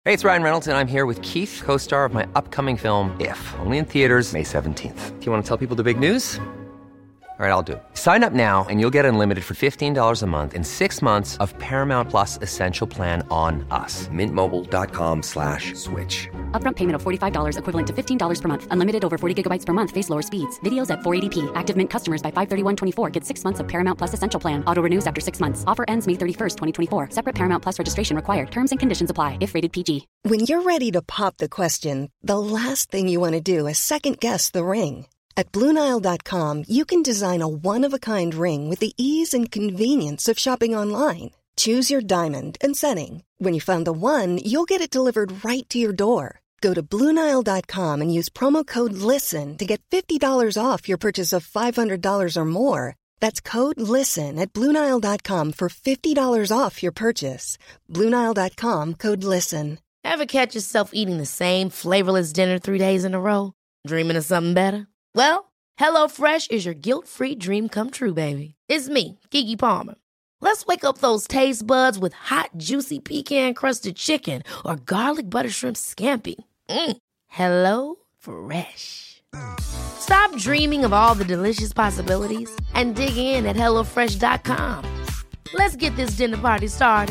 Hey, it's Ryan Reynolds, and I'm here with Keith, co-star of my upcoming film, If, only in theaters May 17th. Do you want to tell people the big news? All right, I'll do it. Sign up now and you'll get unlimited for $15 a month and 6 months of Paramount Plus Essential Plan on us. MintMobile.com/switch. Upfront payment of $45 equivalent to $15 per month. Unlimited over 40 gigabytes per month. Face lower speeds. Videos at 480p. Active Mint customers by 531.24 get 6 months of Paramount Plus Essential Plan. Auto renews after 6 months. Offer ends May 31st, 2024. Separate Paramount Plus registration required. Terms and conditions apply if rated PG. When you're ready to pop the question, the last thing you want to do is second-guess the ring. At BlueNile.com, you can design a one-of-a-kind ring with the ease and convenience of shopping online. Choose your diamond and setting. When you find the one, you'll get it delivered right to your door. Go to BlueNile.com and use promo code LISTEN to get $50 off your purchase of $500 or more. That's code LISTEN at BlueNile.com for $50 off your purchase. BlueNile.com, code LISTEN. Ever catch yourself eating the same flavorless dinner 3 days in a row? Dreaming of something better? Well, HelloFresh is your guilt-free dream come true, baby. It's me, Keke Palmer. Let's wake up those taste buds with hot, juicy pecan-crusted chicken or garlic butter shrimp scampi. Hello Fresh. Stop dreaming of all the delicious possibilities and dig in at HelloFresh.com. Let's get this dinner party started.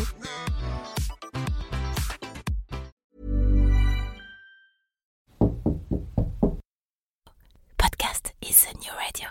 Podcast is a new radio.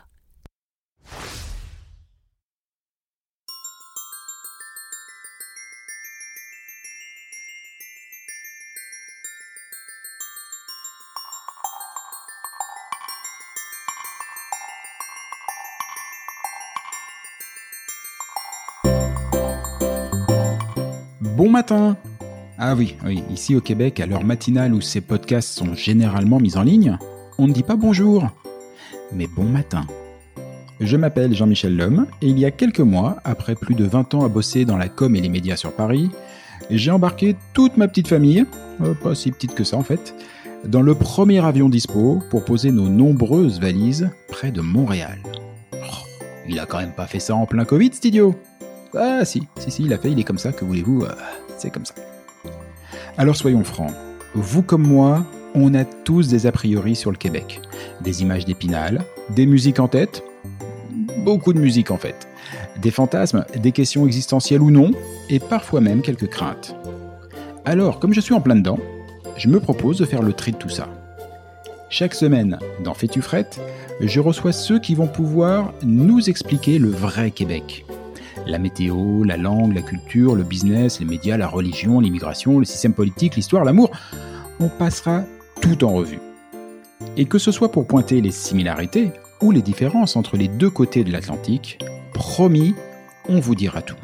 Bon matin! Ah oui, ici au Québec, à l'heure matinale où ces podcasts sont généralement mis en ligne, on ne dit pas bonjour, mais bon matin. Je m'appelle Jean-Michel Lhomme et il y a quelques mois, après plus de 20 ans à bosser dans la com et les médias sur Paris, j'ai embarqué toute ma petite famille, pas si petite que ça en fait, dans le premier avion dispo pour poser nos nombreuses valises près de Montréal. Oh, il a quand même pas fait ça en plein Covid, cet idiot! Ah si, il a fait, il est comme ça, que voulez-vous, c'est comme ça. Alors soyons francs, vous comme moi, on a tous des a priori sur le Québec. Des images d'Épinal, des musiques en tête, beaucoup de musique en fait. Des fantasmes, des questions existentielles ou non, et parfois même quelques craintes. Alors, comme je suis en plein dedans, je me propose de faire le tri de tout ça. Chaque semaine, dans Fais-tu frette, je reçois ceux qui vont pouvoir nous expliquer le vrai Québec. La météo, la langue, la culture, le business, les médias, la religion, l'immigration, le système politique, l'histoire, l'amour. On passera tout en revue. Et que ce soit pour pointer les similarités ou les différences entre les deux côtés de l'Atlantique, promis, on vous dira tout.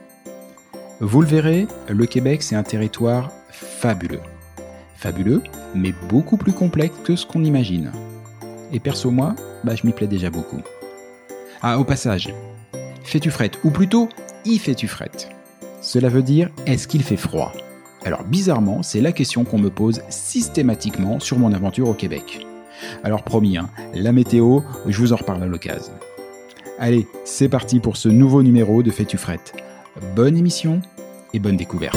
Vous le verrez, le Québec, c'est un territoire fabuleux. Fabuleux, mais beaucoup plus complexe que ce qu'on imagine. Et perso, moi, je m'y plais déjà beaucoup. Ah, au passage, fais-tu frette, ou plutôt, y fais-tu frette. Cela veut dire, est-ce qu'il fait froid ? Alors bizarrement, c'est la question qu'on me pose systématiquement sur mon aventure au Québec. Alors promis, la météo, je vous en reparle à l'occasion. Allez, c'est parti pour ce nouveau numéro de Fais-tu frette. Bonne émission et bonne découverte.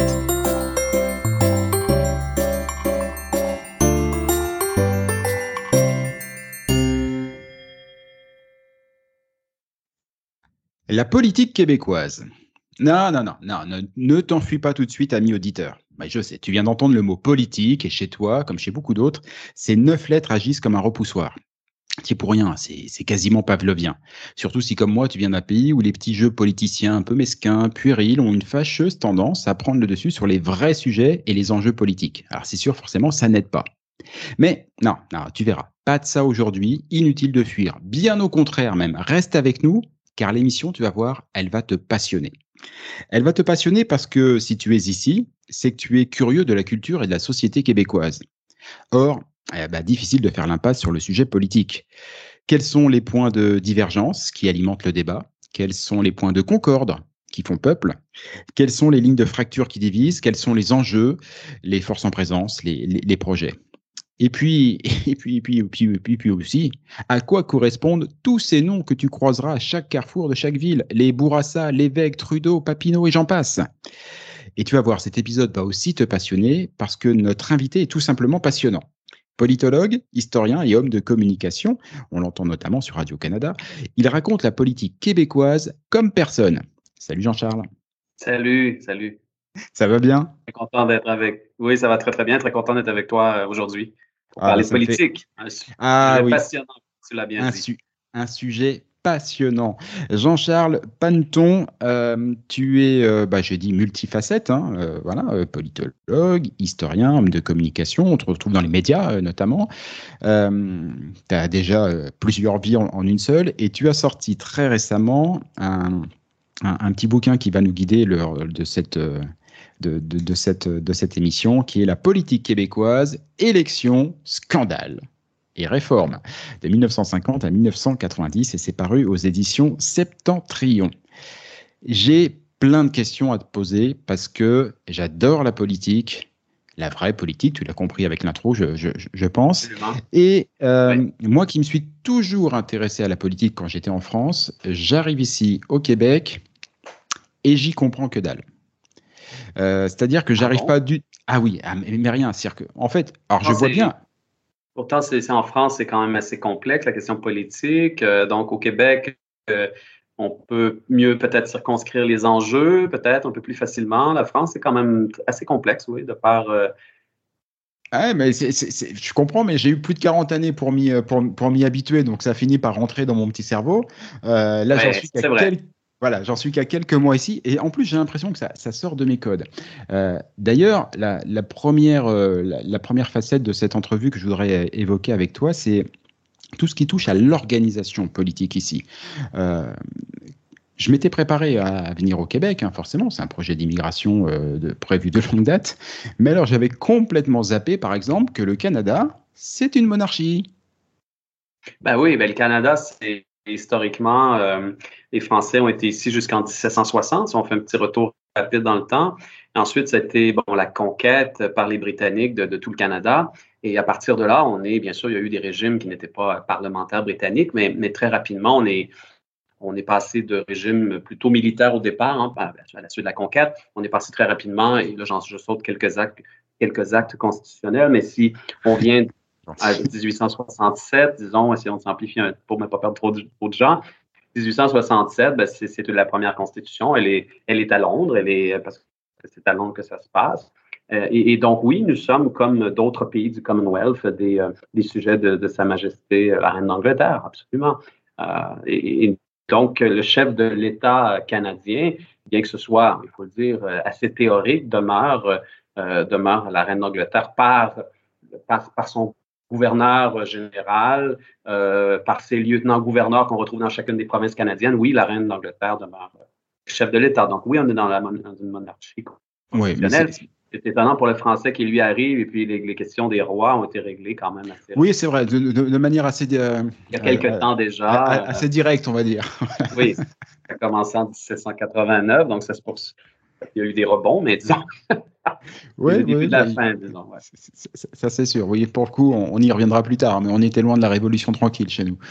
La politique québécoise. Non, ne t'enfuis pas tout de suite, ami auditeur. Je sais, tu viens d'entendre le mot politique et chez toi, comme chez beaucoup d'autres, ces 9 lettres agissent comme un repoussoir. C'est pour rien, c'est quasiment pavlovien. Surtout si, comme moi, tu viens d'un pays où les petits jeux politiciens un peu mesquins, puérils, ont une fâcheuse tendance à prendre le dessus sur les vrais sujets et les enjeux politiques. Alors c'est sûr, forcément, ça n'aide pas. Mais non, tu verras, pas de ça aujourd'hui, inutile de fuir. Bien au contraire même, reste avec nous, car l'émission, tu vas voir, elle va te passionner. Elle va te passionner parce que si tu es ici, c'est que tu es curieux de la culture et de la société québécoise. Or, difficile de faire l'impasse sur le sujet politique. Quels sont les points de divergence qui alimentent le débat ? Quels sont les points de concorde qui font peuple ? Quelles sont les lignes de fracture qui divisent ? Quels sont les enjeux, les forces en présence, les projets ? Et puis aussi, à quoi correspondent tous ces noms que tu croiseras à chaque carrefour de chaque ville ? Les Bourassa, Lévesque, Trudeau, Papineau et j'en passe. Et tu vas voir, cet épisode va aussi te passionner parce que notre invité est tout simplement passionnant. Politologue, historien et homme de communication, on l'entend notamment sur Radio-Canada, il raconte la politique québécoise comme personne. Salut Jean-Charles. Salut. Ça va bien? Très content d'être avec. Oui, ça va très, très bien. Très content d'être avec toi aujourd'hui pour parler de politique. Un sujet passionnant, tu l'as bien dit. Un sujet passionnant. Jean-Charles Panneton, tu es, j'ai dit multifacette, politologue, historien, homme de communication, on te retrouve dans les médias notamment. Tu as déjà plusieurs vies en une seule, et tu as sorti très récemment un petit bouquin qui va nous guider de cette émission, qui est La politique québécoise, élections, scandales et réformes, de 1950 à 1990, et c'est paru aux éditions Septentrion. J'ai plein de questions à te poser parce que j'adore la politique, la vraie politique, tu l'as compris avec l'intro, je pense. Et moi qui me suis toujours intéressé à la politique quand j'étais en France, j'arrive ici au Québec et j'y comprends que dalle. C'est-à-dire que j'arrive pas du... Ah oui, mais rien, c'est-à-dire que, en fait, alors je vois bien... Pourtant, c'est en France, c'est quand même assez complexe, la question politique. Donc, au Québec, on peut mieux peut-être circonscrire les enjeux, peut-être un peu plus facilement. La France, c'est quand même assez complexe, oui, de par... mais je comprends, mais j'ai eu plus de 40 années pour m'y habituer, donc ça finit par rentrer dans mon petit cerveau. J'en suis qu'à quelques mois ici, et en plus j'ai l'impression que ça sort de mes codes. D'ailleurs, la première facette de cette entrevue que je voudrais évoquer avec toi, c'est tout ce qui touche à l'organisation politique ici. Je m'étais préparé à venir au Québec, forcément, c'est un projet d'immigration prévu de longue date, mais alors j'avais complètement zappé, par exemple, que le Canada, c'est une monarchie. Ben oui, le Canada, c'est... Historiquement, les Français ont été ici jusqu'en 1760, si on fait un petit retour rapide dans le temps. Ensuite, c'était la conquête par les Britanniques de tout le Canada. Et à partir de là, bien sûr, il y a eu des régimes qui n'étaient pas parlementaires britanniques, mais très rapidement, on est passé de régimes plutôt militaires au départ, à la suite de la conquête. On est passé très rapidement, et là, je saute quelques actes constitutionnels, mais si on vient à 1867, disons, essayons de simplifier pour ne pas perdre trop de gens. 1867, c'est la première constitution. Elle est à Londres, parce que c'est à Londres que ça se passe. Et donc, oui, nous sommes, comme d'autres pays du Commonwealth, des sujets de Sa Majesté la Reine d'Angleterre, absolument. Et donc, le chef de l'État canadien, bien que ce soit, il faut le dire, assez théorique, demeure la Reine d'Angleterre par son gouverneur général, par ses lieutenants-gouverneurs qu'on retrouve dans chacune des provinces canadiennes. Oui, la Reine d'Angleterre demeure chef de l'État. Donc oui, on est dans une monarchie constitutionnelle. Oui, c'est étonnant pour le Français qui lui arrive, et puis les questions des rois ont été réglées quand même assez... Oui, c'est vrai, de manière assez... il y a quelques temps déjà. Assez directe, on va dire. Oui, ça a commencé en 1789, donc ça se poursuit. Il y a eu des rebonds, mais disons... Oui, le début de la fin, disons. Ouais. Ça, c'est sûr. Oui, pour le coup, on y reviendra plus tard, mais on était loin de la révolution tranquille chez nous.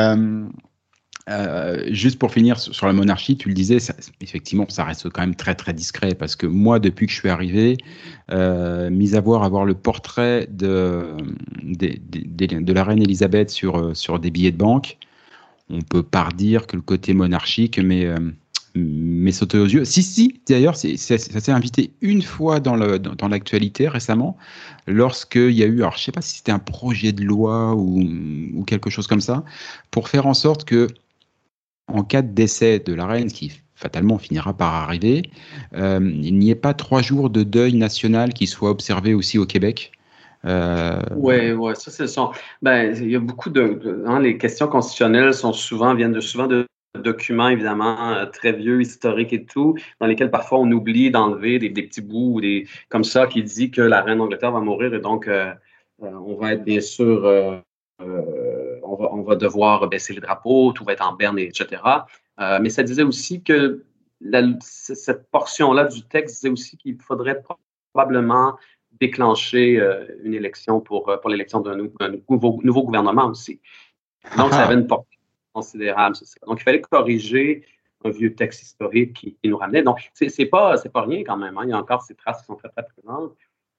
Juste pour finir sur la monarchie, tu le disais, effectivement, ça reste quand même très très discret, parce que moi, depuis que je suis arrivé, mis à avoir le portrait de la reine Elisabeth sur des billets de banque, on peut pas redire que le côté monarchique, mais sauté aux yeux. Si, d'ailleurs, ça s'est invité une fois dans l'actualité récemment, lorsqu'il y a eu, alors je sais pas si c'était un projet de loi ou quelque chose comme ça, pour faire en sorte que, en cas de décès de la reine, qui fatalement finira par arriver, il n'y ait pas 3 jours de deuil national qui soient observés aussi au Québec. Oui, ça c'est son. Il y a beaucoup les questions constitutionnelles viennent de documents évidemment très vieux, historiques et tout, dans lesquels parfois on oublie d'enlever des petits bouts comme ça qui dit que la reine d'Angleterre va mourir, et donc on va être bien sûr on va devoir baisser les drapeaux, tout va être en berne, etc. Mais ça disait aussi que cette portion-là du texte disait aussi qu'il faudrait probablement déclencher une élection pour l'élection d'un nouveau gouvernement aussi. Donc, ça avait une portée considérable. Donc, il fallait corriger un vieux texte historique qui nous ramenait. Donc, c'est pas rien quand même. Hein. Il y a encore ces traces qui sont très, très présentes.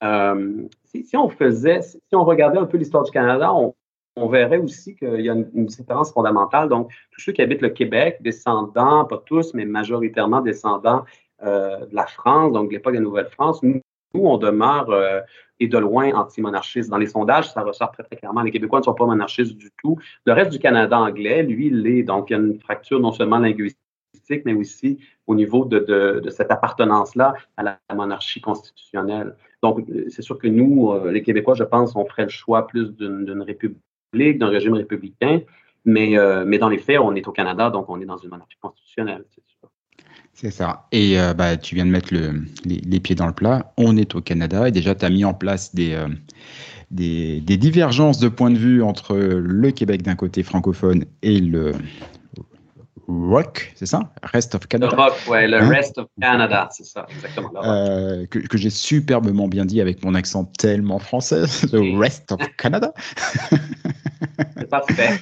Si on regardait un peu l'histoire du Canada, on verrait aussi qu'il y a une différence fondamentale. Donc, tous ceux qui habitent le Québec, descendants, pas tous, mais majoritairement descendants de la France, donc de l'époque de la Nouvelle-France, nous, on demeure, et de loin, anti-monarchistes. Dans les sondages, ça ressort très, très clairement. Les Québécois ne sont pas monarchistes du tout. Le reste du Canada anglais, lui, il l'est. Donc, il y a une fracture non seulement linguistique, mais aussi au niveau de cette appartenance-là à la monarchie constitutionnelle. Donc, c'est sûr que nous, les Québécois, je pense, on ferait le choix plus d'une république, d'un régime républicain, mais dans les faits, on est au Canada, donc on est dans une monarchie constitutionnelle, c'est sûr. C'est ça. Et tu viens de mettre les pieds dans le plat. On est au Canada et déjà, tu as mis en place des divergences de points de vue entre le Québec d'un côté francophone et le ROC, c'est ça? Rest of Canada. Le ROC, oui, le Rest of Canada, c'est ça, exactement. Que j'ai superbement bien dit avec mon accent tellement français, le Rest of Canada. C'est parfait.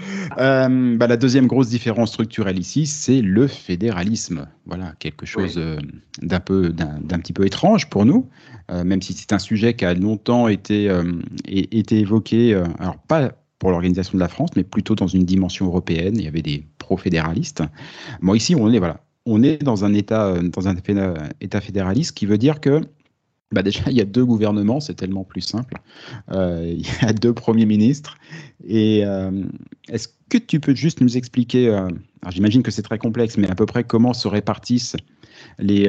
La deuxième grosse différence structurelle ici, c'est le fédéralisme. Voilà, quelque chose d'un petit peu étrange pour nous, même si c'est un sujet qui a longtemps été évoqué, alors pas pour l'organisation de la France, mais plutôt dans une dimension européenne. Il y avait des pro-fédéralistes. Bon, ici, on est dans un État fédéraliste, qui veut dire que déjà, il y a 2 gouvernements, c'est tellement plus simple. Il y a 2 premiers ministres. Et est-ce que tu peux juste nous expliquer, alors j'imagine que c'est très complexe, mais à peu près comment se répartissent les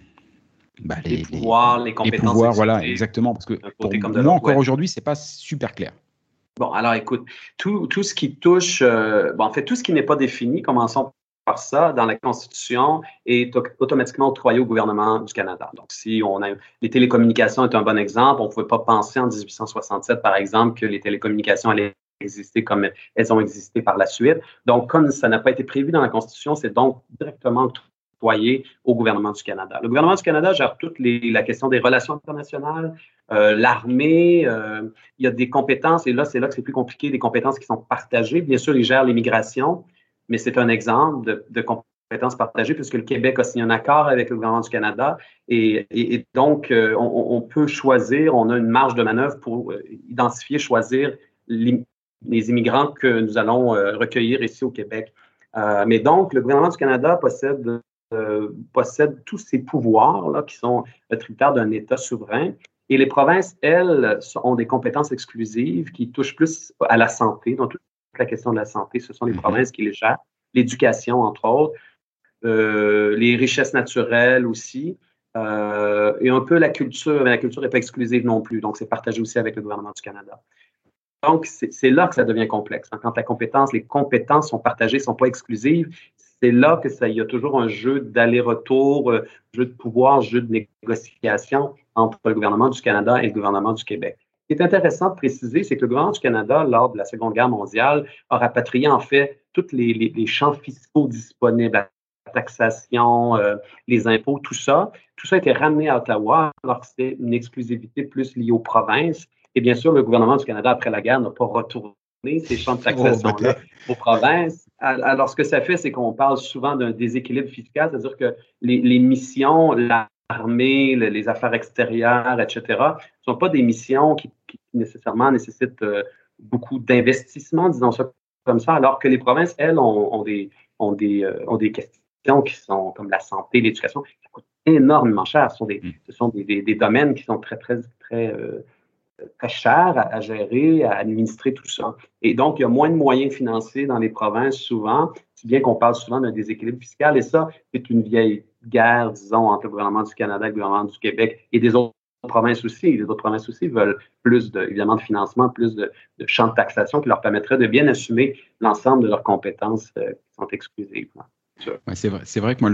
pouvoirs, les compétences. Les pouvoirs, voilà, exactement. Parce que pour moi, encore aujourd'hui, c'est pas super clair. Bon, alors écoute, tout ce qui touche, en fait, tout ce qui n'est pas défini, commençons par ça, dans la Constitution, est automatiquement octroyé au gouvernement du Canada. Donc, les télécommunications est un bon exemple. On ne pouvait pas penser en 1867, par exemple, que les télécommunications allaient exister comme elles ont existé par la suite. Donc, comme ça n'a pas été prévu dans la Constitution, c'est donc directement octroyé au gouvernement du Canada. Le gouvernement du Canada gère la question des relations internationales, l'armée, il y a des compétences, et là, c'est que c'est plus compliqué, des compétences qui sont partagées. Bien sûr, il gère l'immigration, mais c'est un exemple de compétences partagées puisque le Québec a signé un accord avec le gouvernement du Canada et donc, on peut choisir, on a une marge de manœuvre pour identifier, choisir les immigrants que nous allons recueillir ici au Québec. Mais donc, le gouvernement du Canada possède tous ces pouvoirs-là qui sont tributaires d'un État souverain. Et les provinces, elles, ont des compétences exclusives qui touchent plus à la santé. Donc, toute la question de la santé, ce sont les provinces qui les gèrent. L'éducation, entre autres. Les richesses naturelles aussi. Et un peu la culture. Mais la culture n'est pas exclusive non plus. Donc, c'est partagé aussi avec le gouvernement du Canada. Donc, c'est là que ça devient complexe. Quand les compétences sont partagées, ne sont pas exclusives, c'est là il y a toujours un jeu d'aller-retour, jeu de pouvoir, jeu de négociation entre le gouvernement du Canada et le gouvernement du Québec. Ce qui est intéressant de préciser, c'est que le gouvernement du Canada, lors de la Seconde Guerre mondiale, a rapatrié en fait tous les champs fiscaux disponibles, la taxation, les impôts, tout ça. Tout ça a été ramené à Ottawa alors que c'était une exclusivité plus liée aux provinces. Et bien sûr, le gouvernement du Canada, après la guerre, n'a pas retourné ces champs de taxation-là aux provinces. Alors, ce que ça fait, c'est qu'on parle souvent d'un déséquilibre fiscal, c'est-à-dire que les missions, l'armée, les affaires extérieures, etc., ne sont pas des missions qui nécessairement nécessitent beaucoup d'investissement, disons ça comme ça, alors que les provinces, elles, ont des questions qui sont comme la santé, l'éducation, qui coûtent énormément cher. Ce sont des domaines qui sont très, très, très très cher à gérer, à administrer tout ça. Et donc, il y a moins de moyens financiers dans les provinces souvent, si bien qu'on parle souvent d'un déséquilibre fiscal. Et ça, c'est une vieille guerre, disons, entre le gouvernement du Canada et le gouvernement du Québec et des autres provinces aussi. Les autres provinces aussi veulent plus, évidemment, de financement, plus de champs de taxation qui leur permettraient de bien assumer l'ensemble de leurs compétences qui sont exclusives. Ouais, c'est vrai que moi,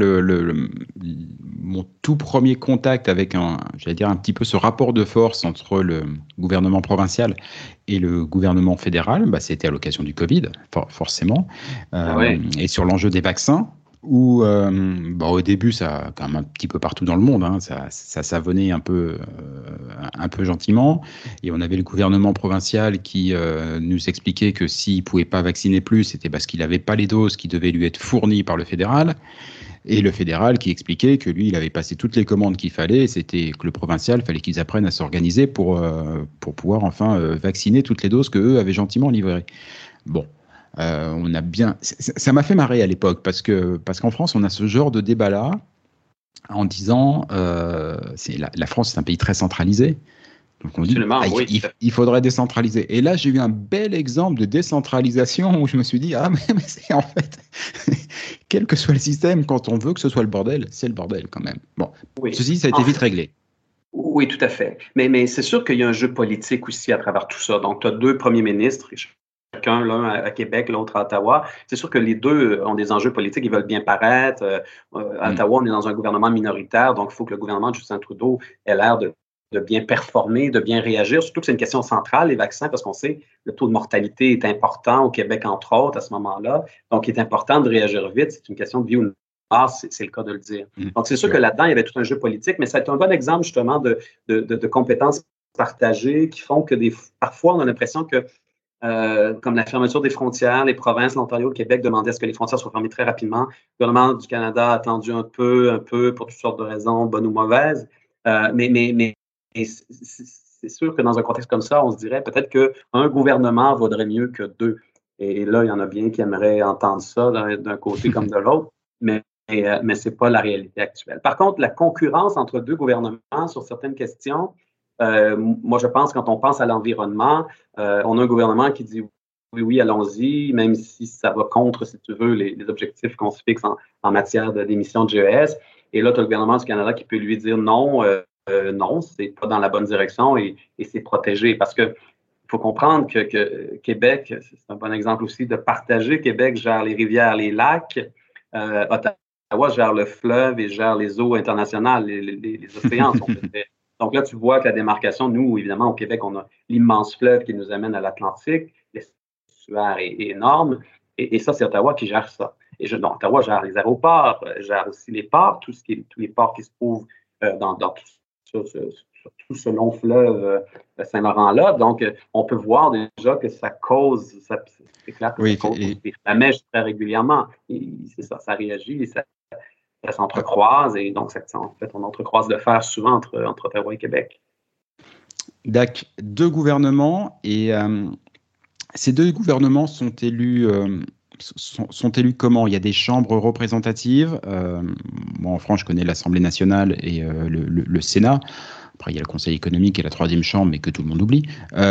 mon tout premier contact avec un petit peu ce rapport de force entre le gouvernement provincial et le gouvernement fédéral, c'était à l'occasion du Covid, forcément, et sur l'enjeu des vaccins, où au début, ça, quand même un petit peu partout dans le monde, hein, ça savonnait un peu gentiment. Et on avait le gouvernement provincial qui nous expliquait que s'il ne pouvait pas vacciner plus, c'était parce qu'il n'avait pas les doses qui devaient lui être fournies par le fédéral. Et le fédéral qui expliquait que lui, il avait passé toutes les commandes qu'il fallait, et c'était que le provincial, fallait qu'ils apprennent à s'organiser pour pouvoir enfin vacciner toutes les doses qu'eux avaient gentiment livrées. Bon, on a bien... Ça m'a fait marrer à l'époque, parce qu'en France, on a ce genre de débat-là, en disant, la France, c'est un pays très centralisé, donc on dit, il faudrait décentraliser. Et là, j'ai eu un bel exemple de décentralisation où je me suis dit, mais c'est en fait, quel que soit le système, quand on veut que ce soit le bordel, c'est le bordel quand même. Bon, oui. Ceci, ça a été vite réglé. Oui, tout à fait. Mais c'est sûr qu'il y a un jeu politique aussi à travers tout ça. Donc, tu as deux premiers ministres, chacun, l'un à Québec, l'autre à Ottawa. C'est sûr que les deux ont des enjeux politiques, ils veulent bien paraître. À Ottawa, on est dans un gouvernement minoritaire, donc il faut que le gouvernement de Justin Trudeau ait l'air de bien performer, de bien réagir, surtout que c'est une question centrale, les vaccins, parce qu'on sait que le taux de mortalité est important au Québec, entre autres, à ce moment-là. Donc, il est important de réagir vite. C'est une question de vie ou de mort, c'est le cas de le dire. Donc, c'est sûr que là-dedans, il y avait tout un jeu politique, mais c'est un bon exemple, justement, de compétences partagées qui font que parfois, on a l'impression que, comme la fermeture des frontières, les provinces, l'Ontario, le Québec demandaient à ce que les frontières soient fermées très rapidement. Le gouvernement du Canada a attendu un peu, pour toutes sortes de raisons, bonnes ou mauvaises. Et c'est sûr que dans un contexte comme ça, on se dirait peut-être qu'un gouvernement vaudrait mieux que deux. Et là, il y en a bien qui aimeraient entendre ça d'un côté comme de l'autre, mais ce n'est pas la réalité actuelle. Par contre, la concurrence entre deux gouvernements sur certaines questions, moi, je pense, quand on pense à l'environnement, on a un gouvernement qui dit oui, allons-y, même si ça va contre, si tu veux, les objectifs qu'on se fixe en matière d'émissions de GES. Et là, tu as le gouvernement du Canada qui peut lui dire non, non, c'est pas dans la bonne direction et c'est protégé. Parce que faut comprendre que Québec, c'est un bon exemple aussi de partager. Québec gère les rivières, les lacs. Ottawa gère le fleuve et gère les eaux internationales, les océans. Donc là, tu vois que la démarcation, nous, évidemment, au Québec, on a l'immense fleuve qui nous amène à l'Atlantique. L'estuaire est énorme. Et ça, c'est Ottawa qui gère ça. Donc, Ottawa gère les aéroports, gère aussi les ports, tous les ports qui se trouvent dans tout ce long fleuve Saint-Laurent-là. Donc, on peut voir déjà que ça cause, c'est clair que ça cause des flamèches très régulièrement. C'est ça réagit et ça s'entrecroise. Et donc, en fait, on entrecroise le fer souvent entre Ottawa et Québec. Donc, deux gouvernements et ces deux gouvernements sont élus comment? Il y a des chambres représentatives. Moi, en France, je connais l'Assemblée nationale et le Sénat. Après, il y a le Conseil économique et la troisième chambre, mais que tout le monde oublie.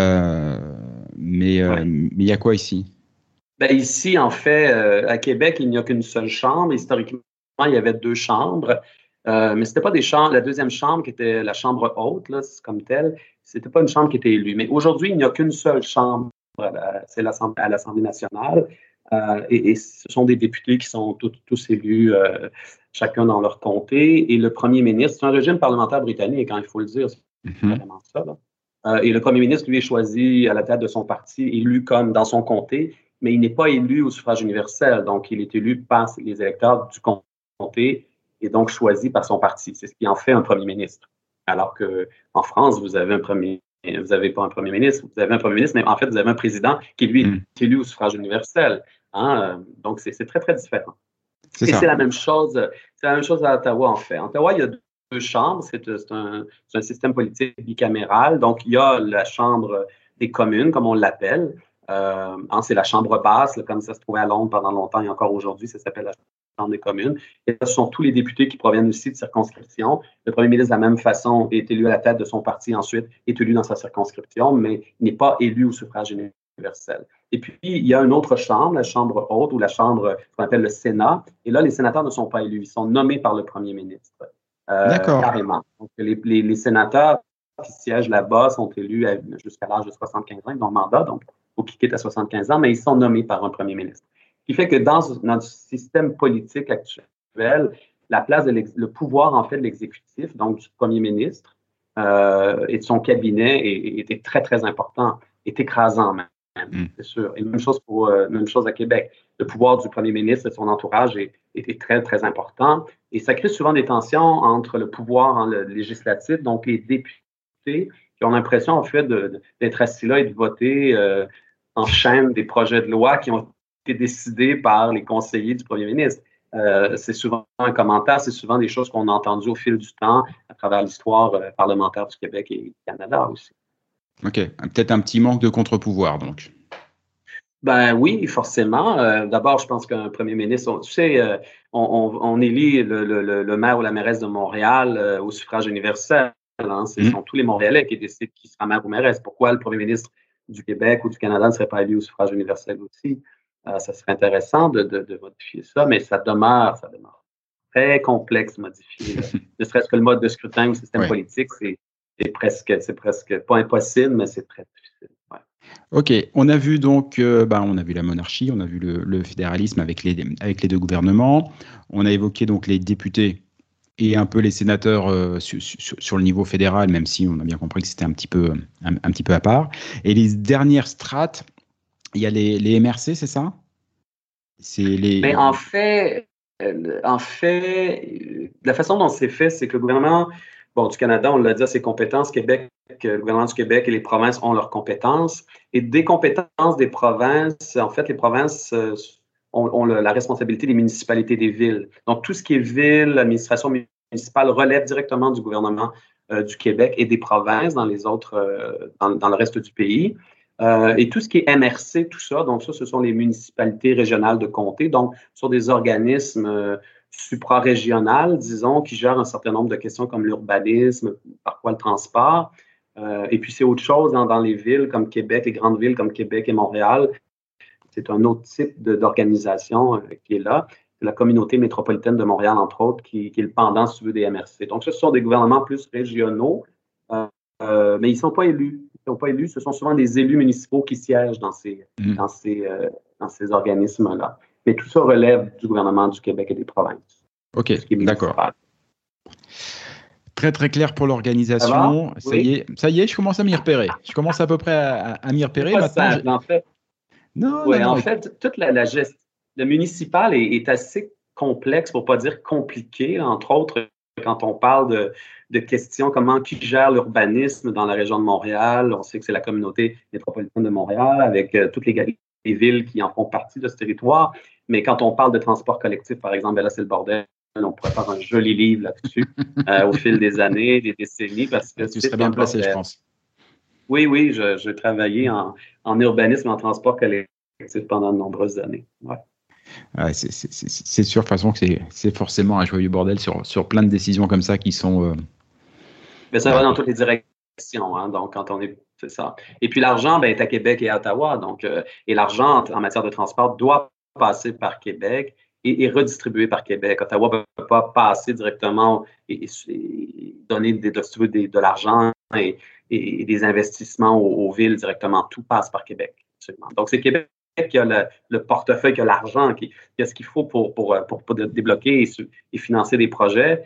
Mais il y a quoi ici? Ici, en fait, à Québec, il n'y a qu'une seule chambre. Historiquement, il y avait deux chambres. Mais ce n'était pas des chambres. La deuxième chambre, qui était la chambre haute, là, comme telle, ce n'était pas une chambre qui était élue. Mais aujourd'hui, il n'y a qu'une seule chambre. C'est à l'Assemblée nationale. Et ce sont des députés qui sont tous élus, chacun dans leur comté. Et le premier ministre, c'est un régime parlementaire britannique, il faut le dire, c'est vraiment ça. Là. Et le premier ministre, lui, est choisi à la tête de son parti, élu comme dans son comté, mais il n'est pas élu au suffrage universel. Donc, il est élu par les électeurs du comté et donc choisi par son parti. C'est ce qui en fait un premier ministre. Alors qu'en France, vous avez vous n'avez pas un premier ministre, vous avez un premier ministre, mais en fait, vous avez un président qui, lui, est élu au suffrage universel. Donc, c'est très, très différent. C'est la même chose à Ottawa, en fait. En Ottawa, il y a deux chambres. C'est un système politique bicaméral. Donc, il y a la Chambre des communes, comme on l'appelle. C'est la chambre basse, là, comme ça se trouvait à Londres pendant longtemps et encore aujourd'hui, ça s'appelle la Chambre des communes. Et là, ce sont tous les députés qui proviennent aussi de circonscriptions. Le premier ministre, de la même façon, est élu à la tête de son parti, ensuite est élu dans sa circonscription, mais n'est pas élu au suffrage universel. Et puis, il y a une autre chambre, la chambre haute ou la chambre qu'on appelle le Sénat. Et là, les sénateurs ne sont pas élus, ils sont nommés par le premier ministre. D'accord. Carrément. Donc, les sénateurs qui siègent là-bas sont élus jusqu'à l'âge de 75 ans, ils ont mandat, donc ou qui quittent à 75 ans, mais ils sont nommés par un premier ministre. Ce qui fait que dans notre système politique actuel, la place le pouvoir, en fait, de l'exécutif, donc du premier ministre et de son cabinet, était très, très important, est écrasant même. c'est sûr. Et même chose à Québec. Le pouvoir du premier ministre et son entourage est très, très important. Et ça crée souvent des tensions entre le pouvoir le législatif, donc les députés, qui ont l'impression, en fait, d'être assis là et de voter en chaîne des projets de loi qui ont été décidés par les conseillers du premier ministre. C'est souvent un commentaire, c'est souvent des choses qu'on a entendues au fil du temps à travers l'histoire parlementaire du Québec et du Canada aussi. OK. Peut-être un petit manque de contre-pouvoir, donc. Ben oui, forcément. D'abord, je pense qu'un premier ministre, tu sais, on élit le maire ou la mairesse de Montréal au suffrage universel. Hein. Ce sont tous les Montréalais qui décident qui sera maire ou mairesse. Pourquoi le premier ministre du Québec ou du Canada ne serait pas élu au suffrage universel aussi? Ça serait intéressant de modifier ça, mais ça demeure très complexe modifier. Ne serait-ce que le mode de scrutin ou le système politique, c'est presque pas impossible, mais c'est très difficile. Ouais. OK, on a vu donc, on a vu la monarchie, on a vu le fédéralisme avec les deux gouvernements, on a évoqué donc les députés et un peu les sénateurs sur le niveau fédéral, même si on a bien compris que c'était un petit peu à part. Et les dernières strates, il y a les MRC, c'est ça? Mais en fait, la façon dont c'est fait, c'est que le gouvernement du Canada, on l'a dit à ses compétences, le gouvernement du Québec et les provinces ont leurs compétences. Et des compétences des provinces, en fait, les provinces ont la responsabilité des municipalités des villes. Donc, tout ce qui est ville, l'administration municipale relève directement du gouvernement du Québec et des provinces dans les autres, dans le reste du pays. Et tout ce qui est MRC, tout ça, donc ça, ce sont les municipalités régionales de comté, donc sur des organismes suprarégionales, disons, qui gèrent un certain nombre de questions comme l'urbanisme, parfois le transport. Et puis c'est autre chose dans les villes comme Québec, les grandes villes comme Québec et Montréal. C'est un autre type d'organisation qui est là. C'est la communauté métropolitaine de Montréal, entre autres, qui est le pendant, si tu veux, des MRC. Donc, ce sont des gouvernements plus régionaux, mais ils ne sont pas élus. Ce sont souvent des élus municipaux qui siègent dans ces organismes-là. Mais tout ça relève du gouvernement du Québec et des provinces. OK, d'accord. Très, très clair pour l'organisation. Ça y est, je commence à m'y repérer. Je commence à peu près à m'y repérer. Maintenant, en fait, toute la gestion, le municipal est assez complexe, pour ne pas dire compliqué, entre autres, quand on parle de questions, qui gère l'urbanisme dans la région de Montréal. On sait que c'est la communauté métropolitaine de Montréal, avec toutes les villes qui en font partie de ce territoire. Mais quand on parle de transport collectif, par exemple, là, c'est le bordel. On pourrait faire un joli livre là-dessus au fil des années, des décennies. Parce que tu serais bien placé, je pense. Oui, j'ai travaillé en urbanisme et en transport collectif pendant de nombreuses années. Ouais. Ouais, c'est sûr, de toute façon, que c'est forcément un joyeux bordel sur plein de décisions comme ça qui sont... Mais ça va dans toutes les directions, hein, donc quand on est... C'est ça. Et puis l'argent est à Québec et à Ottawa. Donc, et l'argent en matière de transport doit passer par Québec et redistribué par Québec. Ottawa ne peut pas passer directement et donner de l'argent et des investissements aux villes directement. Tout passe par Québec. Absolument. Donc, c'est Québec qui a le portefeuille, qui a l'argent, qui a ce qu'il faut pour débloquer et financer des projets.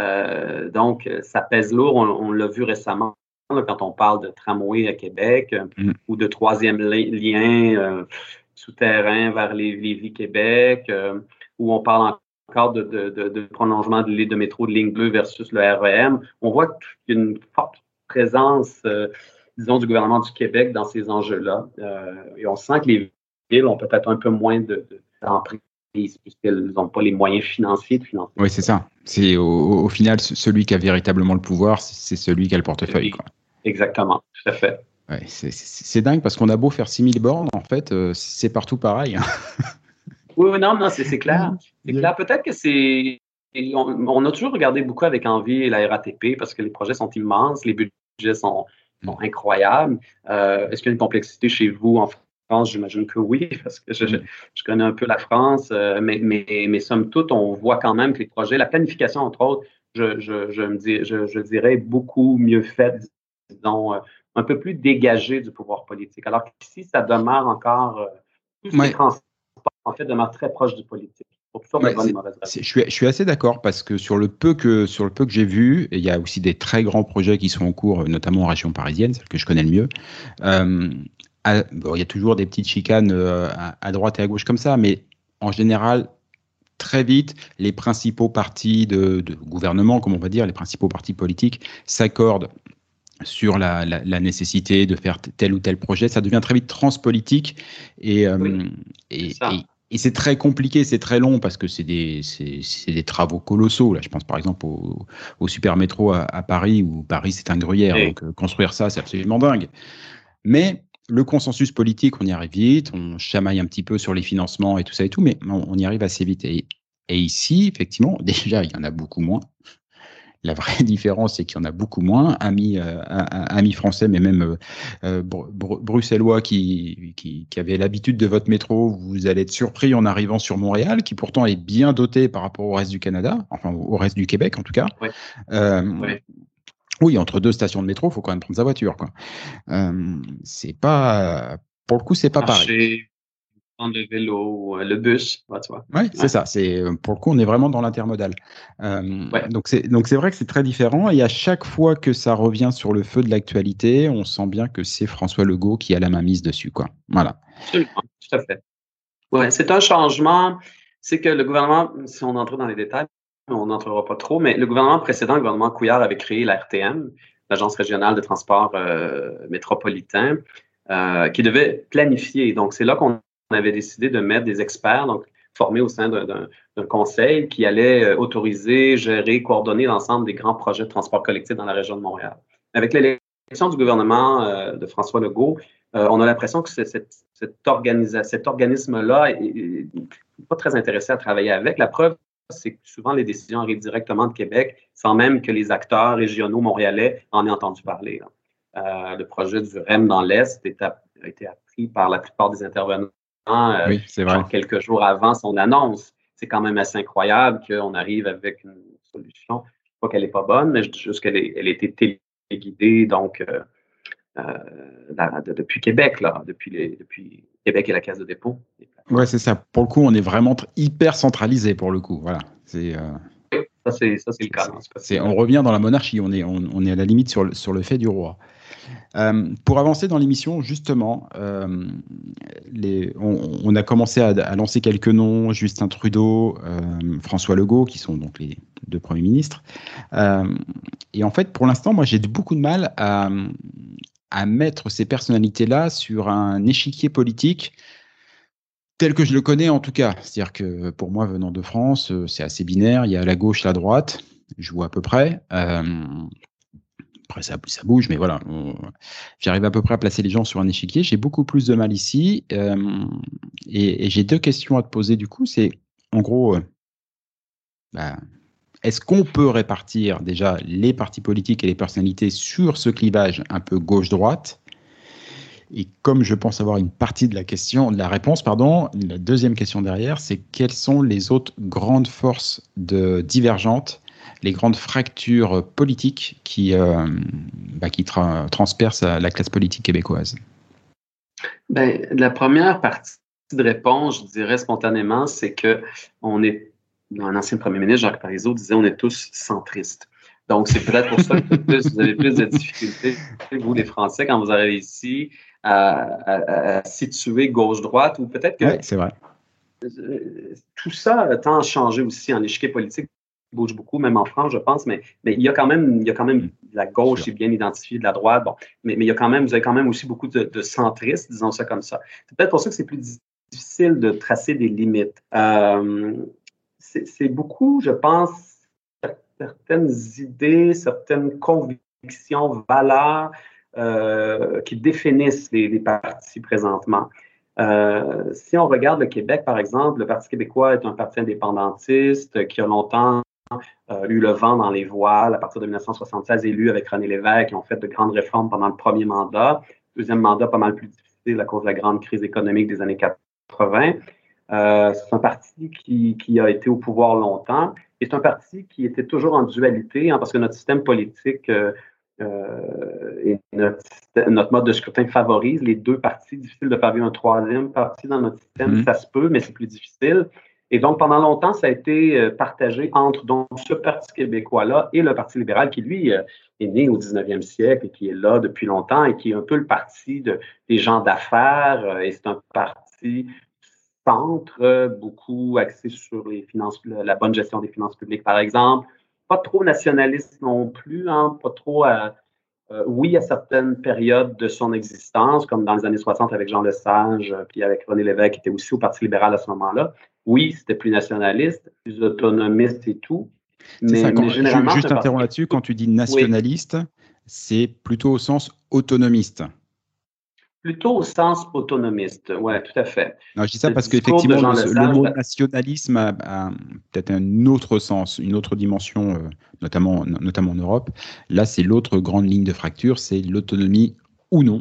Donc, ça pèse lourd. On l'a vu récemment quand on parle de tramway à Québec ou de troisième lien souterrain vers Lévis-Québec, où on parle encore de prolongement de métro de ligne bleue versus le REM. On voit qu'il y a une forte présence, disons, du gouvernement du Québec dans ces enjeux-là. Et on sent que les villes ont peut-être un peu moins d'emprise puisqu'elles n'ont pas les moyens financiers de financer. Oui, c'est ça. C'est au final, celui qui a véritablement le pouvoir, c'est celui qui a le portefeuille. Quoi. Exactement, tout à fait. Ouais, c'est dingue parce qu'on a beau faire 6000 bornes, en fait, c'est partout pareil. Hein. Oui, non, c'est clair. C'est clair. Peut-être que c'est... On a toujours regardé beaucoup avec envie la RATP parce que les projets sont immenses, les budgets sont incroyables. Est-ce qu'il y a une complexité chez vous en France? J'imagine que oui, parce que je connais un peu la France, mais somme toute, on voit quand même que les projets, la planification, entre autres, je dirais beaucoup mieux faite, disons, un peu plus dégagée du pouvoir politique. Alors qu'ici, ça demeure encore, tout ce qui est transport, en fait, demeure très proche du politique. Pour tout ça, bonne et mauvaise raison. Je suis assez d'accord parce que sur le peu que j'ai vu, et il y a aussi des très grands projets qui sont en cours, notamment en région parisienne, celle que je connais le mieux, Bon, il y a toujours des petites chicanes à droite et à gauche comme ça, mais en général, très vite, les principaux partis de gouvernement, comme on va dire, les principaux partis politiques s'accordent sur la nécessité de faire tel ou tel projet. Ça devient très vite transpolitique et c'est très compliqué, c'est très long parce que c'est des travaux colossaux. Là, je pense par exemple au super métro à Paris, où Paris c'est un gruyère, donc construire ça c'est absolument dingue. Mais le consensus politique, on y arrive vite, on chamaille un petit peu sur les financements et tout ça et tout, mais on y arrive assez vite. Et ici, effectivement, déjà, il y en a beaucoup moins. La vraie différence, c'est qu'il y en a beaucoup moins. Amis français, mais même bruxellois qui avaient l'habitude de votre métro, vous allez être surpris en arrivant sur Montréal, qui pourtant est bien doté par rapport au reste du Canada, enfin au reste du Québec en tout cas. Oui. Oui, entre 2 stations de métro, il faut quand même prendre sa voiture, quoi. C'est pas, pour le coup, c'est pas pareil. Prendre le vélo, le bus, tu vois. Oui, c'est ça. Pour le coup, on est vraiment dans l'intermodal. Donc c'est vrai que c'est très différent. Et à chaque fois que ça revient sur le feu de l'actualité, on sent bien que c'est François Legault qui a la main mise dessus, quoi. Voilà. Absolument, tout à fait. Ouais, c'est un changement. C'est que le gouvernement, si on entre dans les détails, on n'entrera pas trop, mais le gouvernement précédent, le gouvernement Couillard, avait créé la RTM, l'Agence régionale de transport métropolitain, qui devait planifier. Donc, c'est là qu'on avait décidé de mettre des experts, donc formés au sein d'un conseil qui allait autoriser, gérer, coordonner l'ensemble des grands projets de transport collectif dans la région de Montréal. Avec l'élection du gouvernement de François Legault, on a l'impression que cet organisme-là n'est pas très intéressé à travailler avec. La preuve, c'est que souvent les décisions arrivent directement de Québec, sans même que les acteurs régionaux montréalais en aient entendu parler. Le projet du REM dans l'Est a été appris par la plupart des intervenants oui, c'est vrai. Quelques jours avant son annonce. C'est quand même assez incroyable qu'on arrive avec une solution. Je ne dis pas qu'elle n'est pas bonne, mais je dis juste qu'elle a été téléguidée donc, depuis Québec, là, depuis Québec et la Caisse de dépôt. Oui, c'est ça. Pour le coup, on est vraiment hyper centralisé pour le coup. Voilà. Ça, c'est le cas. On revient dans la monarchie. On est à la limite sur le fait du roi. Pour avancer dans l'émission, justement, on a commencé à lancer quelques noms, Justin Trudeau, François Legault, qui sont donc les 2 premiers ministres. Et en fait, pour l'instant, moi, j'ai beaucoup de mal à mettre ces personnalités-là sur un échiquier politique tel que je le connais en tout cas. C'est-à-dire que pour moi, venant de France, c'est assez binaire. Il y a la gauche, la droite, je vois à peu près. Après, ça bouge, mais voilà. J'arrive à peu près à placer les gens sur un échiquier. J'ai beaucoup plus de mal ici. Et j'ai 2 questions à te poser du coup. C'est, en gros, est-ce qu'on peut répartir déjà les partis politiques et les personnalités sur ce clivage un peu gauche-droite ? Et comme je pense avoir une partie de la réponse, la deuxième question derrière, c'est quelles sont les autres grandes forces divergentes, les grandes fractures politiques qui transpercent la classe politique québécoise? La première partie de réponse, je dirais spontanément, c'est que un ancien premier ministre, Jacques Parizeau, disait on est tous centristes. Donc, c'est peut-être pour ça que vous avez plus de difficultés, vous les Français, quand vous arrivez ici, à situer gauche-droite, ou peut-être que oui, c'est vrai. Tout ça tend à changer aussi en échiquier politique. Bouge beaucoup, même en France, je pense, mais il y a quand même la gauche est bien identifiée de la droite, bon, mais vous avez quand même aussi beaucoup de centristes, disons ça comme ça. C'est peut-être pour ça que c'est plus difficile de tracer des limites. C'est beaucoup, je pense, certaines idées, certaines convictions, valeurs qui définissent les partis présentement. Si on regarde le Québec, par exemple, le Parti québécois est un parti indépendantiste qui a longtemps eu le vent dans les voiles à partir de 1976, élu avec René Lévesque, qui ont fait de grandes réformes pendant le premier mandat. Deuxième mandat, pas mal plus difficile à cause de la grande crise économique des années 80. C'est un parti qui a été au pouvoir longtemps et c'est un parti qui était toujours en dualité, parce que notre système politique et notre mode de scrutin favorise les 2 partis. Difficile de faire vivre un 3e parti dans notre système. Ça se peut, mais c'est plus difficile. Et donc, pendant longtemps, ça a été partagé entre donc, ce Parti québécois-là et le Parti libéral qui, lui, est né au 19e siècle et qui est là depuis longtemps et qui est un peu le parti des gens d'affaires. Et c'est un parti centre, beaucoup axé sur les finances, la bonne gestion des finances publiques, par exemple. Pas trop nationaliste non plus, hein, pas trop oui, à certaines périodes de son existence, comme dans les années 60 avec Jean Lesage, puis avec René Lévesque, qui était aussi au Parti libéral à ce moment-là. Oui, c'était plus nationaliste, plus autonomiste et tout. C'est ça, mais généralement, juste interromps là-dessus, quand tu dis nationaliste, c'est plutôt au sens autonomiste. Plutôt au sens autonomiste, oui, tout à fait. Non, je dis ça parce qu'effectivement, le mot nationalisme a peut-être un autre sens, une autre dimension, notamment en Europe. Là, c'est l'autre grande ligne de fracture, c'est l'autonomie ou non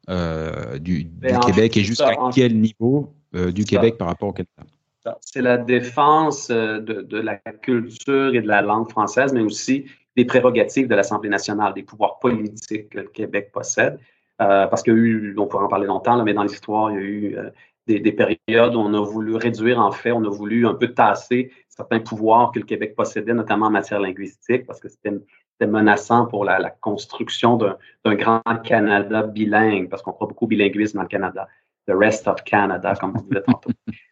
du Québec et jusqu'à quel niveau du Québec par rapport au Canada. C'est la défense de la culture et de la langue française, mais aussi des prérogatives de l'Assemblée nationale, des pouvoirs politiques que le Québec possède. Parce qu'il y a eu, on pourrait en parler longtemps, là, mais dans l'histoire, il y a eu des périodes où on a voulu réduire, en fait, on a voulu un peu tasser certains pouvoirs que le Québec possédait, notamment en matière linguistique, parce que c'était menaçant pour la construction d'un grand Canada bilingue, parce qu'on croit beaucoup au bilinguisme dans le Canada. The rest of Canada, comme on disait tantôt.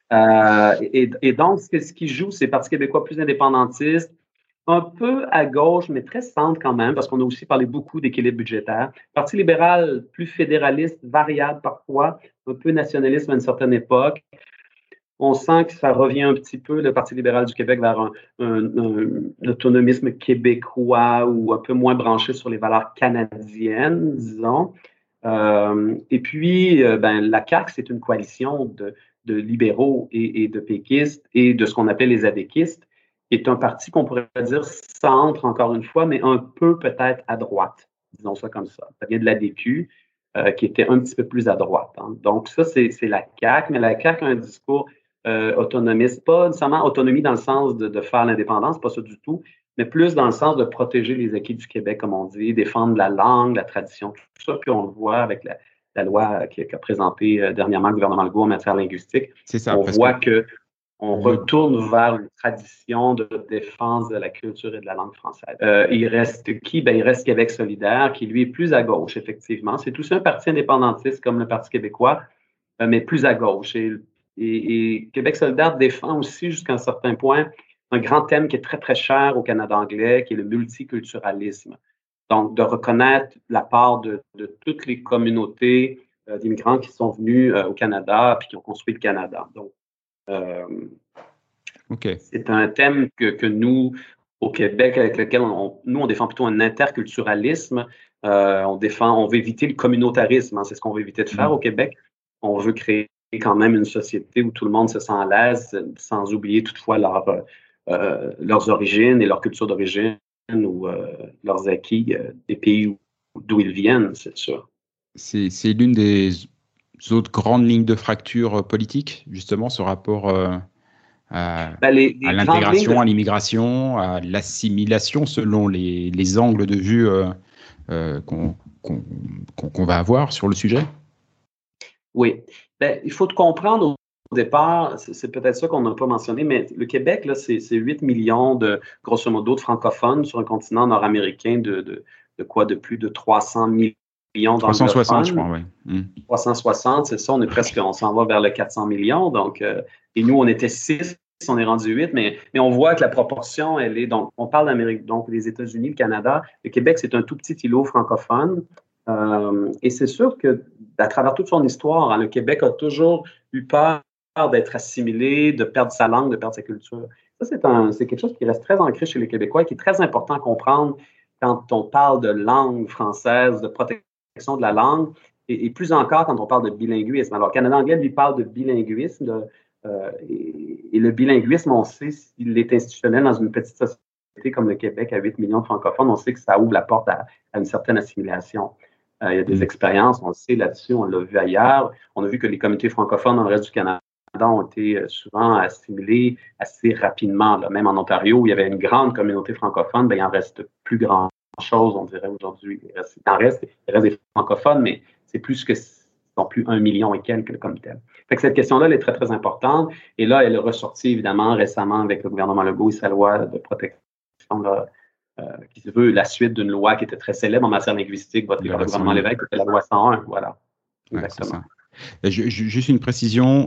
Et donc, ce qui joue, c'est le Parti québécois plus indépendantiste, un peu à gauche, mais très centre quand même, parce qu'on a aussi parlé beaucoup d'équilibre budgétaire. Parti libéral plus fédéraliste, variable parfois, un peu nationaliste à une certaine époque. On sent que ça revient un petit peu, le Parti libéral du Québec, vers un autonomisme québécois ou un peu moins branché sur les valeurs canadiennes, disons. Et puis, la CAQ, c'est une coalition de libéraux et de péquistes et de ce qu'on appelle les adéquistes, qui est un parti qu'on pourrait dire centre, encore une fois, mais un peu peut-être à droite, disons ça comme ça. Ça vient de l'ADQ, qui était un petit peu plus à droite. Hein. Donc ça, c'est la CAQ, mais la CAQ a un discours autonomiste, pas nécessairement autonomie dans le sens de faire l'indépendance, pas ça du tout, mais plus dans le sens de protéger les acquis du Québec, comme on dit, défendre la langue, la tradition, tout ça. Puis on le voit avec la loi qu'a présentée dernièrement le gouvernement Legault en matière linguistique. C'est ça, on voit qu'on retourne vers une tradition de défense de la culture et de la langue française. Il reste qui? Il reste Québec solidaire, qui lui est plus à gauche, effectivement. C'est aussi un parti indépendantiste comme le Parti québécois, mais plus à gauche. Et Québec solidaire défend aussi, jusqu'à un certain point, un grand thème qui est très, très cher au Canada anglais, qui est le multiculturalisme. Donc, de reconnaître la part de toutes les communautés d'immigrants qui sont venus au Canada puis qui ont construit le Canada. Donc, c'est un thème que nous, au Québec, avec lequel on défend plutôt un interculturalisme. On veut éviter le communautarisme. Hein, c'est ce qu'on veut éviter de faire au Québec. On veut créer quand même une société où tout le monde se sent à l'aise, sans oublier toutefois leurs origines et leur culture d'origine ou leurs acquis des pays d'où ils viennent, c'est sûr. C'est l'une des autres grandes lignes de fracture politique, justement, ce rapport à l'intégration, à l'immigration, à l'assimilation, selon les angles de vue qu'on va avoir sur le sujet? Oui. Il faut te comprendre au départ, c'est peut-être ça qu'on n'a pas mentionné, mais le Québec, là, c'est 8 millions grosso modo, de francophones sur un continent nord-américain de plus de 300 millions d'anglophones. 360, je crois, oui. 360, c'est ça, on s'en va vers le 400 millions. Donc, et nous, on était 6, on est rendu 8, mais on voit que la proportion, elle est, donc, on parle d'Amérique, donc les États-Unis, le Canada, le Québec, c'est un tout petit îlot francophone. Et c'est sûr que, à travers toute son histoire, hein, le Québec a toujours eu peur d'être assimilé, de perdre sa langue, de perdre sa culture. Ça, c'est quelque chose qui reste très ancré chez les Québécois et qui est très important à comprendre quand on parle de langue française, de protection de la langue, et plus encore quand on parle de bilinguisme. Alors, Canada anglais lui parle de bilinguisme, et le bilinguisme, on sait, s'il est institutionnel dans une petite société comme le Québec à 8 millions de francophones, on sait que ça ouvre la porte à une certaine assimilation. Il y a des expériences, on le sait là-dessus, on l'a vu ailleurs. On a vu que les communautés francophones dans le reste du Canada ont été souvent assimilées assez rapidement. Là. Même en Ontario, où il y avait une grande communauté francophone, il en reste plus grand-chose, on dirait aujourd'hui. Il reste des francophones, mais c'est plus ce que sont plus 1 million et quelques comme tel. Fait que cette question-là, elle est très, très importante. Et là, elle est ressortie évidemment récemment avec le gouvernement Legault et sa loi de protection là, qui se veut la suite d'une loi qui était très célèbre en matière linguistique votée par le gouvernement Lévesque, c'était la loi 101. Voilà. Exactement. Ouais, juste une précision,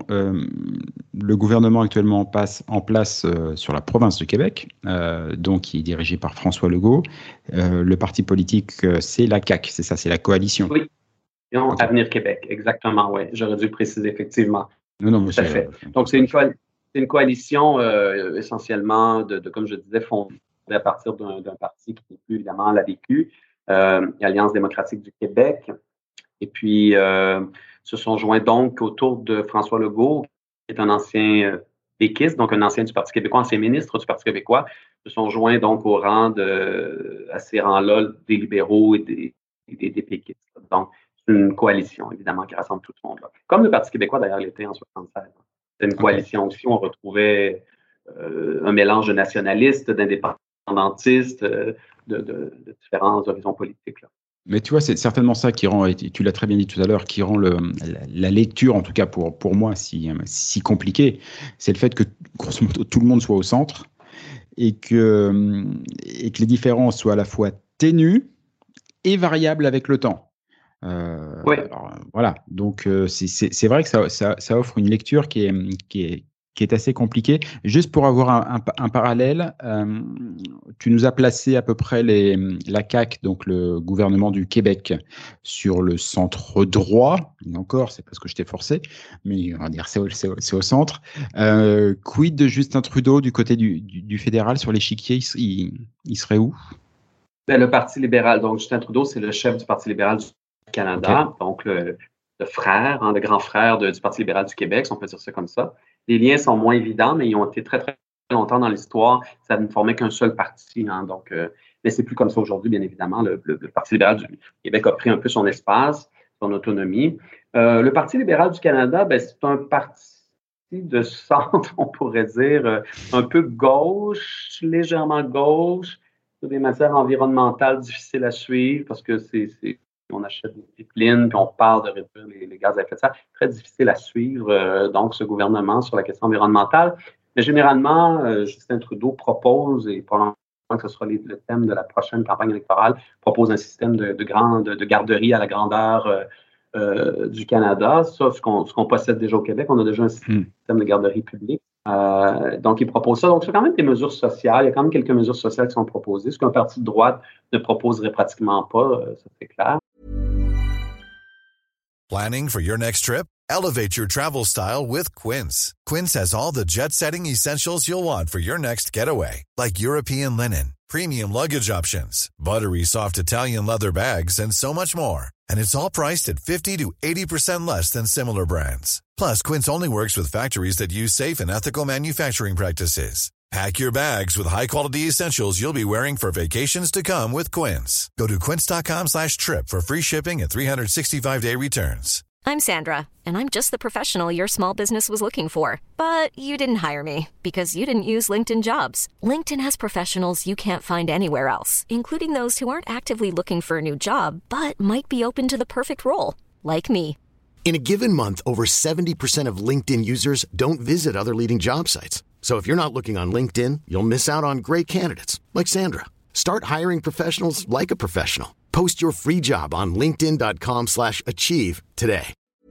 le gouvernement actuellement passe en place sur la province de Québec, donc qui est dirigé par François Legault. Le parti politique, c'est la CAQ, c'est ça, c'est la coalition. Oui, okay. Avenir Québec, exactement, oui. J'aurais dû le préciser, effectivement. Non, tout à fait. Donc, c'est une coalition essentiellement, comme je disais, fondée à partir d'un parti qui n'est plus évidemment l'ADQ, Alliance démocratique du Québec. Et puis, se sont joints donc autour de François Legault, qui est un ancien péquiste, donc un ancien du Parti québécois, ancien ministre du Parti québécois, se sont joints donc au rang à ces rangs-là des libéraux et des péquistes. Donc, c'est une coalition, évidemment, qui rassemble tout le monde. Là. Comme le Parti québécois, d'ailleurs, l'était en 1976. C'est une coalition aussi où on retrouvait un mélange de nationalistes, d'indépendantistes, de différents horizons politiques. Là. Mais tu vois, c'est certainement ça qui rend, et tu l'as très bien dit tout à l'heure, qui rend la lecture, en tout cas pour moi, si compliquée. C'est le fait que, grosso modo, tout le monde soit au centre et que les différences soient à la fois ténues et variables avec le temps. Oui. Alors, voilà, donc c'est vrai que ça offre une lecture qui est assez compliquée. Juste pour avoir un parallèle, tu nous as placé à peu près la CAQ, donc le gouvernement du Québec, sur le centre droit. Et encore, c'est parce que je t'ai forcé, mais on va dire c'est au centre. Quid de Justin Trudeau du côté du fédéral sur l'échiquier, il serait où? Ben, le Parti libéral. Donc, Justin Trudeau, c'est le chef du Parti libéral du Canada, okay. Donc le frère, le grand frère du Parti libéral du Québec, si on peut dire ça comme ça. Les liens sont moins évidents, mais ils ont été très, très longtemps dans l'histoire. Ça ne formait qu'un seul parti. Donc, mais c'est plus comme ça aujourd'hui, bien évidemment. Le Parti libéral du Québec a pris un peu son espace, son autonomie. Le Parti libéral du Canada, ben, c'est un parti de centre, on pourrait dire, un peu gauche, légèrement gauche, sur des matières environnementales difficiles à suivre parce que on achète des pipelines, puis on parle de réduire les gaz à effet de serre. Très difficile à suivre, donc, ce gouvernement sur la question environnementale. Mais généralement, Justin Trudeau propose, et probablement que ce sera le thème de la prochaine campagne électorale, propose un système de garderie à la grandeur du Canada. Ça, ce qu'on possède déjà au Québec, on a déjà un système de garderie publique. Donc, il propose ça. Donc, c'est quand même des mesures sociales. Il y a quand même quelques mesures sociales qui sont proposées, ce qu'un parti de droite ne proposerait pratiquement pas, ça c'est clair. Planning for your next trip? Elevate your travel style with Quince. Quince has all the jet-setting essentials you'll want for your next getaway, like European linen, premium luggage options, buttery soft Italian leather bags, and so much more. And it's all priced at 50 to 80% less than similar brands. Plus, Quince only works with factories that use safe and ethical manufacturing practices. Pack your bags with high-quality essentials you'll be wearing for vacations to come with Quince. Go to quince.com/trip for free shipping and 365-day returns. I'm Sandra, and I'm just the professional your small business was looking for. But you didn't hire me because you didn't use LinkedIn Jobs. LinkedIn has professionals you can't find anywhere else, including those who aren't actively looking for a new job, but might be open to the perfect role, like me. In a given month, over 70% of LinkedIn users don't visit other leading job sites. So if you're not looking on LinkedIn, you'll miss out on great candidates like Sandra. Start hiring professionals like a professional. Post your free job on linkedin.com/achieve today.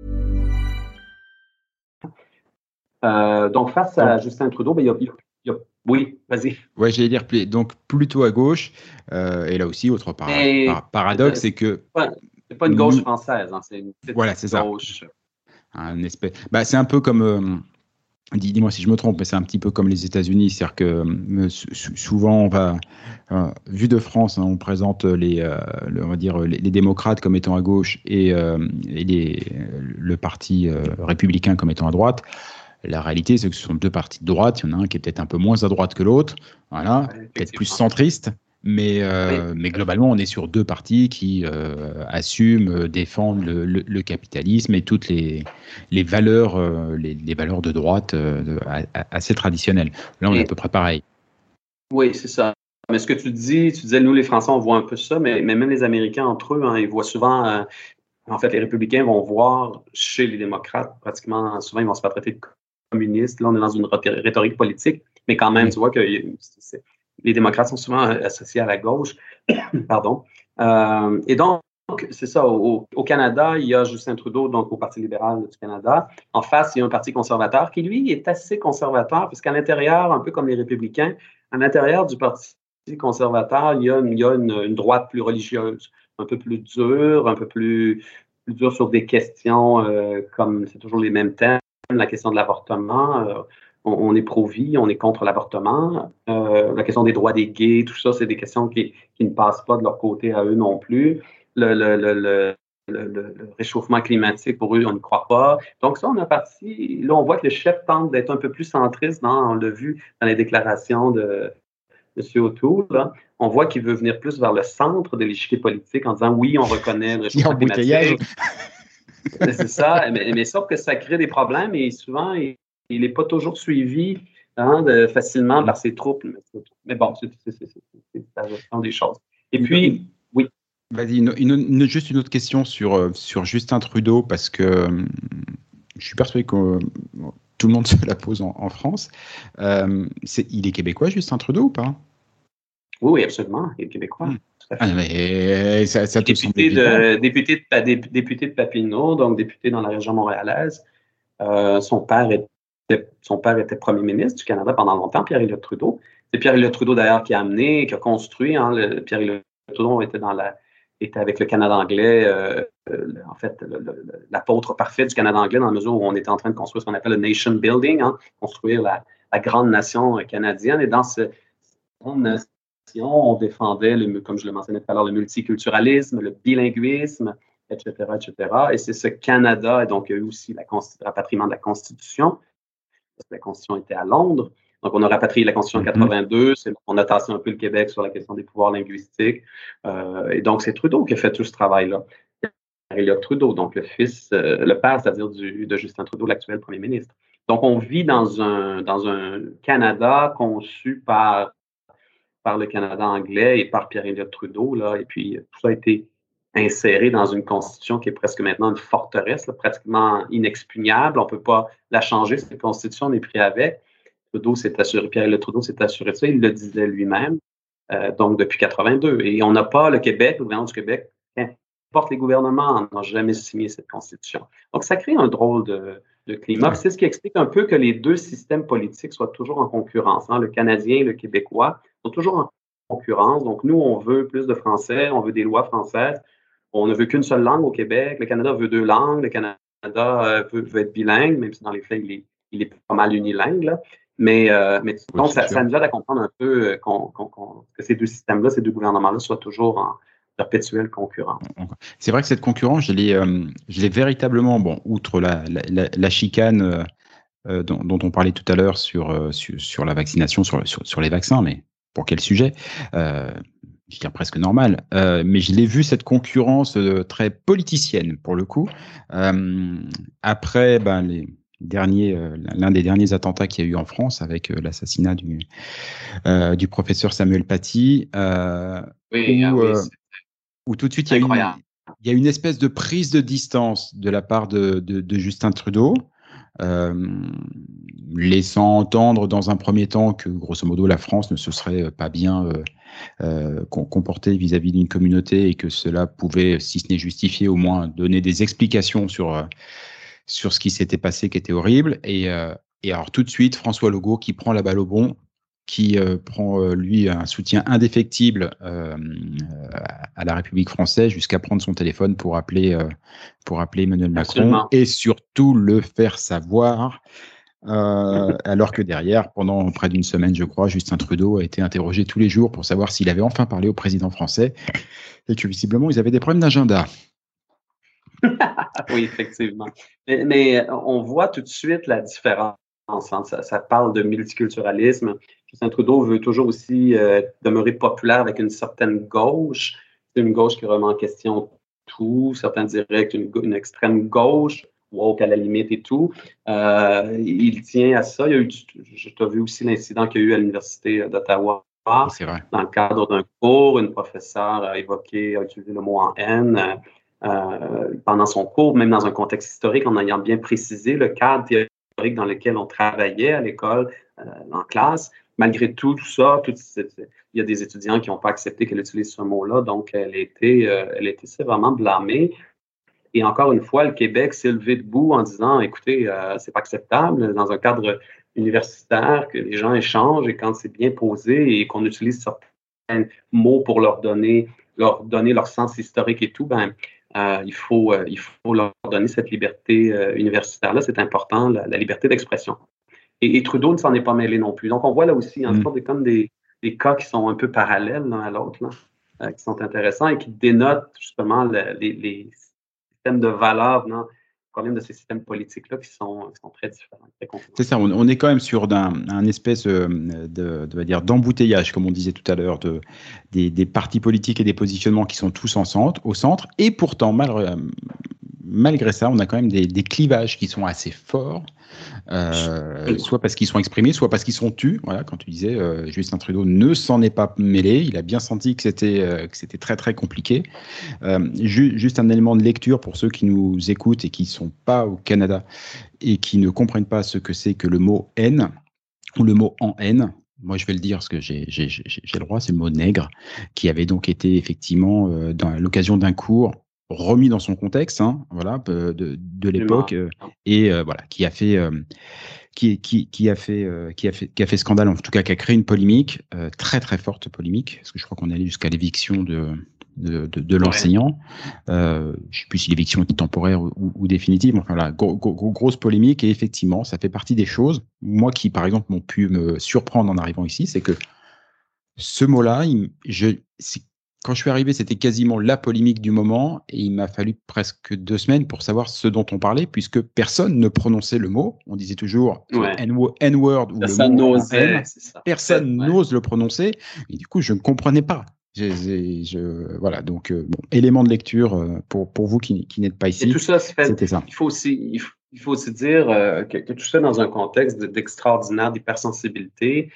Donc, face à Justin Trudeau, ben, il y a oui, vas-y. Ouais, j'allais dire donc plutôt à gauche. Et là aussi, autre paradoxe, c'est que c'est pas une gauche française, hein, c'est une petite gauche. C'est un peu comme dis-moi si je me trompe, mais c'est un petit peu comme les États-Unis, c'est-à-dire que souvent on va, vu de France, on présente on va dire les démocrates comme étant à gauche et le parti républicain comme étant à droite. La réalité, c'est que ce sont deux partis de droite. Il y en a un qui est peut-être un peu moins à droite que l'autre, voilà, peut-être plus centriste. Mais globalement, on est sur deux partis qui assument, défendent le capitalisme et toutes les valeurs, les valeurs de droite assez traditionnelles. Là, on est à peu près pareil. Oui, c'est ça. Mais ce que tu disais, nous, les Français, on voit un peu ça, mais même les Américains entre eux, hein, ils voient souvent En fait, les républicains vont voir chez les démocrates, pratiquement, souvent, ils vont se faire traiter de communistes. Là, on est dans une rhétorique politique, mais quand même, tu vois que les démocrates sont souvent associés à la gauche. Pardon. Et donc, c'est ça. Au Canada, il y a Justin Trudeau, donc au Parti libéral du Canada. En face, il y a un parti conservateur qui, lui, est assez conservateur, puisqu'à l'intérieur, un peu comme les républicains, à l'intérieur du Parti conservateur, il y a une droite plus religieuse, un peu plus dure, un peu plus dure sur des questions comme c'est toujours les mêmes thèmes, la question de l'avortement. On est pro-vie, on est contre l'avortement. La question des droits des gays, tout ça, c'est des questions qui ne passent pas de leur côté à eux non plus. Le réchauffement climatique, pour eux, on ne croit pas. Donc ça, on a parti. Là, on voit que le chef tente d'être un peu plus centriste. On l'a vu dans les déclarations de M. O'Toole. Là. On voit qu'il veut venir plus vers le centre de l'échiquier politique en disant oui, on reconnaît le réchauffement climatique. C'est ça. Mais sauf que ça crée des problèmes et souvent, il n'est pas toujours suivi facilement par ses troupes. Mais bon, c'est la gestion des choses. Et puis, oui. Vas-y, juste une autre question sur Justin Trudeau, parce que je suis persuadé que tout le monde se la pose en France. Il est québécois, Justin Trudeau, ou pas? Oui, absolument. Il est québécois. Mais ça député de Papineau, donc député dans la région montréalaise. Son père était premier ministre du Canada pendant longtemps, Pierre-Éliott Trudeau. C'est Pierre-Éliott Trudeau, d'ailleurs, qui a construit. Pierre-Éliott Trudeau était avec le Canada anglais, en fait, l'apôtre parfait du Canada anglais, dans la mesure où on était en train de construire ce qu'on appelle le nation building, construire la grande nation canadienne. Et dans cette grande nation, on défendait, comme je le mentionnais tout à l'heure, le multiculturalisme, le bilinguisme, etc., etc. Et c'est ce Canada, et donc il y a eu aussi le rapatriement de la Constitution, parce que la Constitution était à Londres. Donc, on a rapatrié la Constitution en 82, on a tassé un peu le Québec sur la question des pouvoirs linguistiques. Et donc, c'est Trudeau qui a fait tout ce travail-là. Pierre-Éliott Trudeau, donc le père, c'est-à-dire de Justin Trudeau, l'actuel premier ministre. Donc, on vit dans un Canada conçu par le Canada anglais et par Pierre-Éliott Trudeau, là, et puis tout ça a été inséré dans une constitution qui est presque maintenant une forteresse, là, pratiquement inexpugnable. On ne peut pas la changer, cette constitution, on est pris avec. Pierre-Éliott Trudeau s'est assuré de ça, il le disait lui-même, donc depuis 82. Et on n'a pas le gouvernement du Québec, qu'importe les gouvernements, n'ont jamais signé cette constitution. Donc, ça crée un drôle de climat. C'est ce qui explique un peu que les deux systèmes politiques soient toujours en concurrence. Le Canadien et le Québécois sont toujours en concurrence. Donc, nous, on veut plus de français, on veut des lois françaises. On ne veut qu'une seule langue au Québec. Le Canada veut 2 langues. Le Canada veut être bilingue, même si dans les faits, il est pas mal unilingue. Là. Mais donc, ça nous aide à comprendre un peu que ces deux systèmes-là, ces deux gouvernements-là soient toujours en perpétuelle concurrence. C'est vrai que cette concurrence, je l'ai véritablement, outre la chicane dont on parlait tout à l'heure sur la vaccination, sur les vaccins, mais pour quel sujet chicane presque normal, mais je l'ai vu, cette concurrence très politicienne, pour le coup. Après, l'un des derniers attentats qu'il y a eu en France avec l'assassinat du professeur Samuel Paty, où tout de suite il y a une espèce de prise de distance de la part de Justin Trudeau, laissant entendre dans un premier temps que grosso modo la France ne se serait pas bien comportée vis-à-vis d'une communauté et que cela pouvait, si ce n'est justifié, au moins donner des explications sur ce qui s'était passé, qui était horrible. Et alors tout de suite, François Legault qui prend la balle au bond, qui prend lui un soutien indéfectible à la République française, jusqu'à prendre son téléphone pour appeler Emmanuel Macron. Absolument. Et surtout le faire savoir, alors que derrière, pendant près d'une semaine, je crois, Justin Trudeau a été interrogé tous les jours pour savoir s'il avait enfin parlé au président français et que visiblement ils avaient des problèmes d'agenda. Oui, effectivement. Mais on voit tout de suite la différence. Ça parle de multiculturalisme. Justin Trudeau veut toujours aussi demeurer populaire avec une certaine gauche. C'est une gauche qui remet en question tout. Certains diraient une extrême gauche, woke à la limite et tout. Il tient à ça. Je t'ai vu aussi l'incident qu'il y a eu à l'Université d'Ottawa. C'est vrai. Dans le cadre d'un cours, une professeure a utilisé le mot en haine. pendant son cours, même dans un contexte historique, en ayant bien précisé le cadre théorique dans lequel on travaillait à l'école, en classe. Malgré tout ça, il y a des étudiants qui n'ont pas accepté qu'elle utilise ce mot-là, donc elle était sévèrement blâmée. Et encore une fois, le Québec s'est levé debout en disant, écoutez, c'est pas acceptable dans un cadre universitaire que les gens échangent et quand c'est bien posé et qu'on utilise certains mots pour leur donner leur sens historique et tout, il faut leur donner cette liberté universitaire-là. C'est important, la liberté d'expression. Et Trudeau ne s'en est pas mêlé non plus. Donc, on voit là aussi, comme des cas qui sont un peu parallèles l'un à l'autre, qui sont intéressants et qui dénotent justement les systèmes de valeurs, le problème de ces systèmes politiques-là qui sont très différents. C'est ça, on est quand même sur un espèce d'embouteillage, comme on disait tout à l'heure, des partis politiques et des positionnements qui sont tous au centre. Et pourtant, malgré ça, on a quand même des clivages qui sont assez forts, soit parce qu'ils sont exprimés, soit parce qu'ils sont tus. Voilà, quand tu disais, Justin Trudeau ne s'en est pas mêlé, il a bien senti que c'était très très compliqué. Juste un élément de lecture pour ceux qui nous écoutent et qui ne sont pas au Canada et qui ne comprennent pas ce que c'est que le mot haine ou le mot en haine. Moi, je vais le dire parce que j'ai le droit, c'est le mot nègre, qui avait donc été effectivement, à l'occasion d'un cours, remis dans son contexte, de l'époque, et voilà, qui a fait scandale, en tout cas qui a créé une polémique, très très forte polémique, parce que je crois qu'on est allé jusqu'à l'éviction de l'enseignant. Je ne sais plus si l'éviction était temporaire ou définitive. Enfin là, grosse polémique, et effectivement, ça fait partie des choses, moi qui par exemple m'ont pu me surprendre en arrivant ici, c'est que ce mot-là, quand je suis arrivé, c'était quasiment la polémique du moment, et il m'a fallu presque 2 semaines pour savoir ce dont on parlait, puisque personne ne prononçait le mot. On disait toujours N-word ou personne le mot n'osait, personne n'ose le prononcer, et du coup, je ne comprenais pas. Voilà, donc élément de lecture pour vous qui n'êtes pas ici. Et tout ça se fait. C'était ça. Il faut aussi dire que tout ça dans un contexte d'extraordinaire hypersensibilité.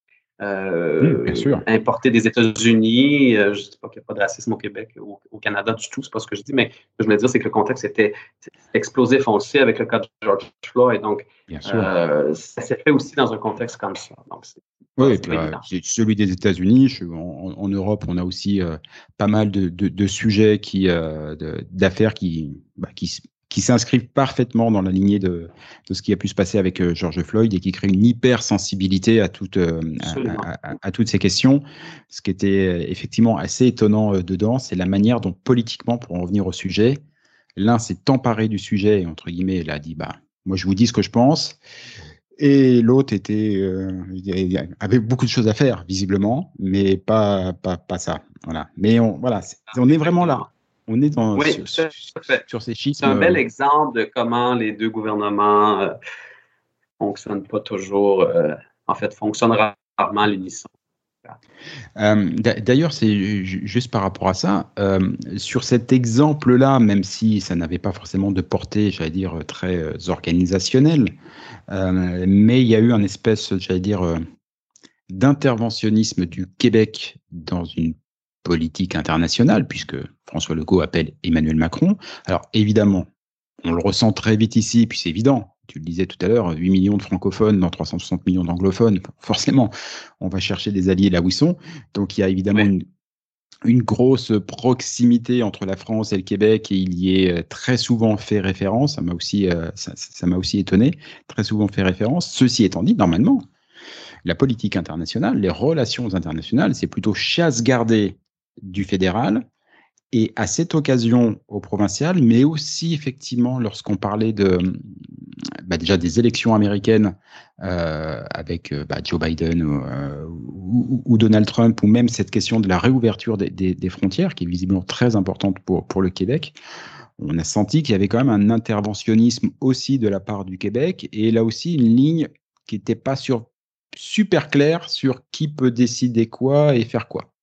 Bien sûr. Importé des États-Unis. Je ne dis pas qu'il n'y a pas de racisme au Québec, au Canada du tout, c'est pas ce que je dis, mais ce que je voulais dire, c'est que le contexte était explosif foncier avec le cas de George Floyd. Donc, ça s'est fait aussi dans un contexte comme ça. Donc, oui, c'est celui des États-Unis. En Europe, on a aussi pas mal de sujets d'affaires qui s'inscrivent parfaitement dans la lignée de ce qui a pu se passer avec George Floyd et qui crée une hypersensibilité à toutes ces questions. Ce qui était effectivement assez étonnant dedans, c'est la manière dont politiquement, pour en revenir au sujet, l'un s'est emparé du sujet et entre guillemets, il a dit moi je vous dis ce que je pense. Et l'autre avait beaucoup de choses à faire visiblement, mais pas ça. Voilà. Mais on est vraiment là. On est sur ces schismes. C'est un bel exemple de comment les deux gouvernements fonctionnent pas toujours, fonctionnent rarement à l'unisson. D'ailleurs, c'est juste par rapport à ça, sur cet exemple-là, même si ça n'avait pas forcément de portée, j'allais dire, très organisationnelle, mais il y a eu un espèce, j'allais dire, d'interventionnisme du Québec dans une politique internationale, puisque François Legault appelle Emmanuel Macron. Alors évidemment, on le ressent très vite ici, puis c'est évident, tu le disais tout à l'heure, 8 millions de francophones dans 360 millions d'anglophones, forcément, on va chercher des alliés là où ils sont. Donc il y a évidemment une grosse proximité entre la France et le Québec, et il y est très souvent fait référence, ça m'a aussi étonné, très souvent fait référence. Ceci étant dit, normalement, la politique internationale, les relations internationales, c'est plutôt chasse gardée du fédéral, et à cette occasion au provincial, mais aussi effectivement lorsqu'on parlait déjà des élections américaines avec Joe Biden ou Donald Trump, ou même cette question de la réouverture des frontières, qui est visiblement très importante pour le Québec, on a senti qu'il y avait quand même un interventionnisme aussi de la part du Québec, et là aussi une ligne qui n'était pas super claire sur qui peut décider quoi et faire quoi.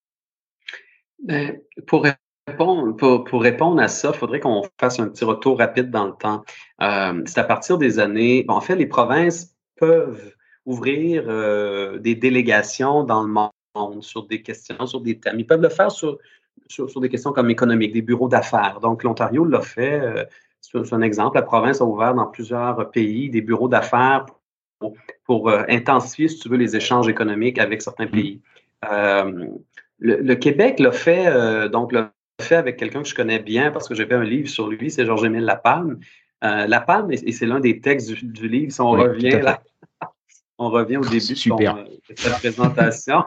Pour répondre à ça, il faudrait qu'on fasse un petit retour rapide dans le temps. C'est à partir des années... en fait, les provinces peuvent ouvrir des délégations dans le monde sur des questions, sur des thèmes. Ils peuvent le faire sur sur des questions comme économiques, des bureaux d'affaires. Donc, l'Ontario l'a fait. C'est un exemple. La province a ouvert dans plusieurs pays des bureaux d'affaires pour intensifier, si tu veux, les échanges économiques avec certains pays. Le Québec l'a fait, l'a fait avec quelqu'un que je connais bien parce que j'ai fait un livre sur lui, c'est Georges-Émile Lapalme. Lapalme, et c'est l'un des textes du livre, si on revient là, on revient au début de cette présentation.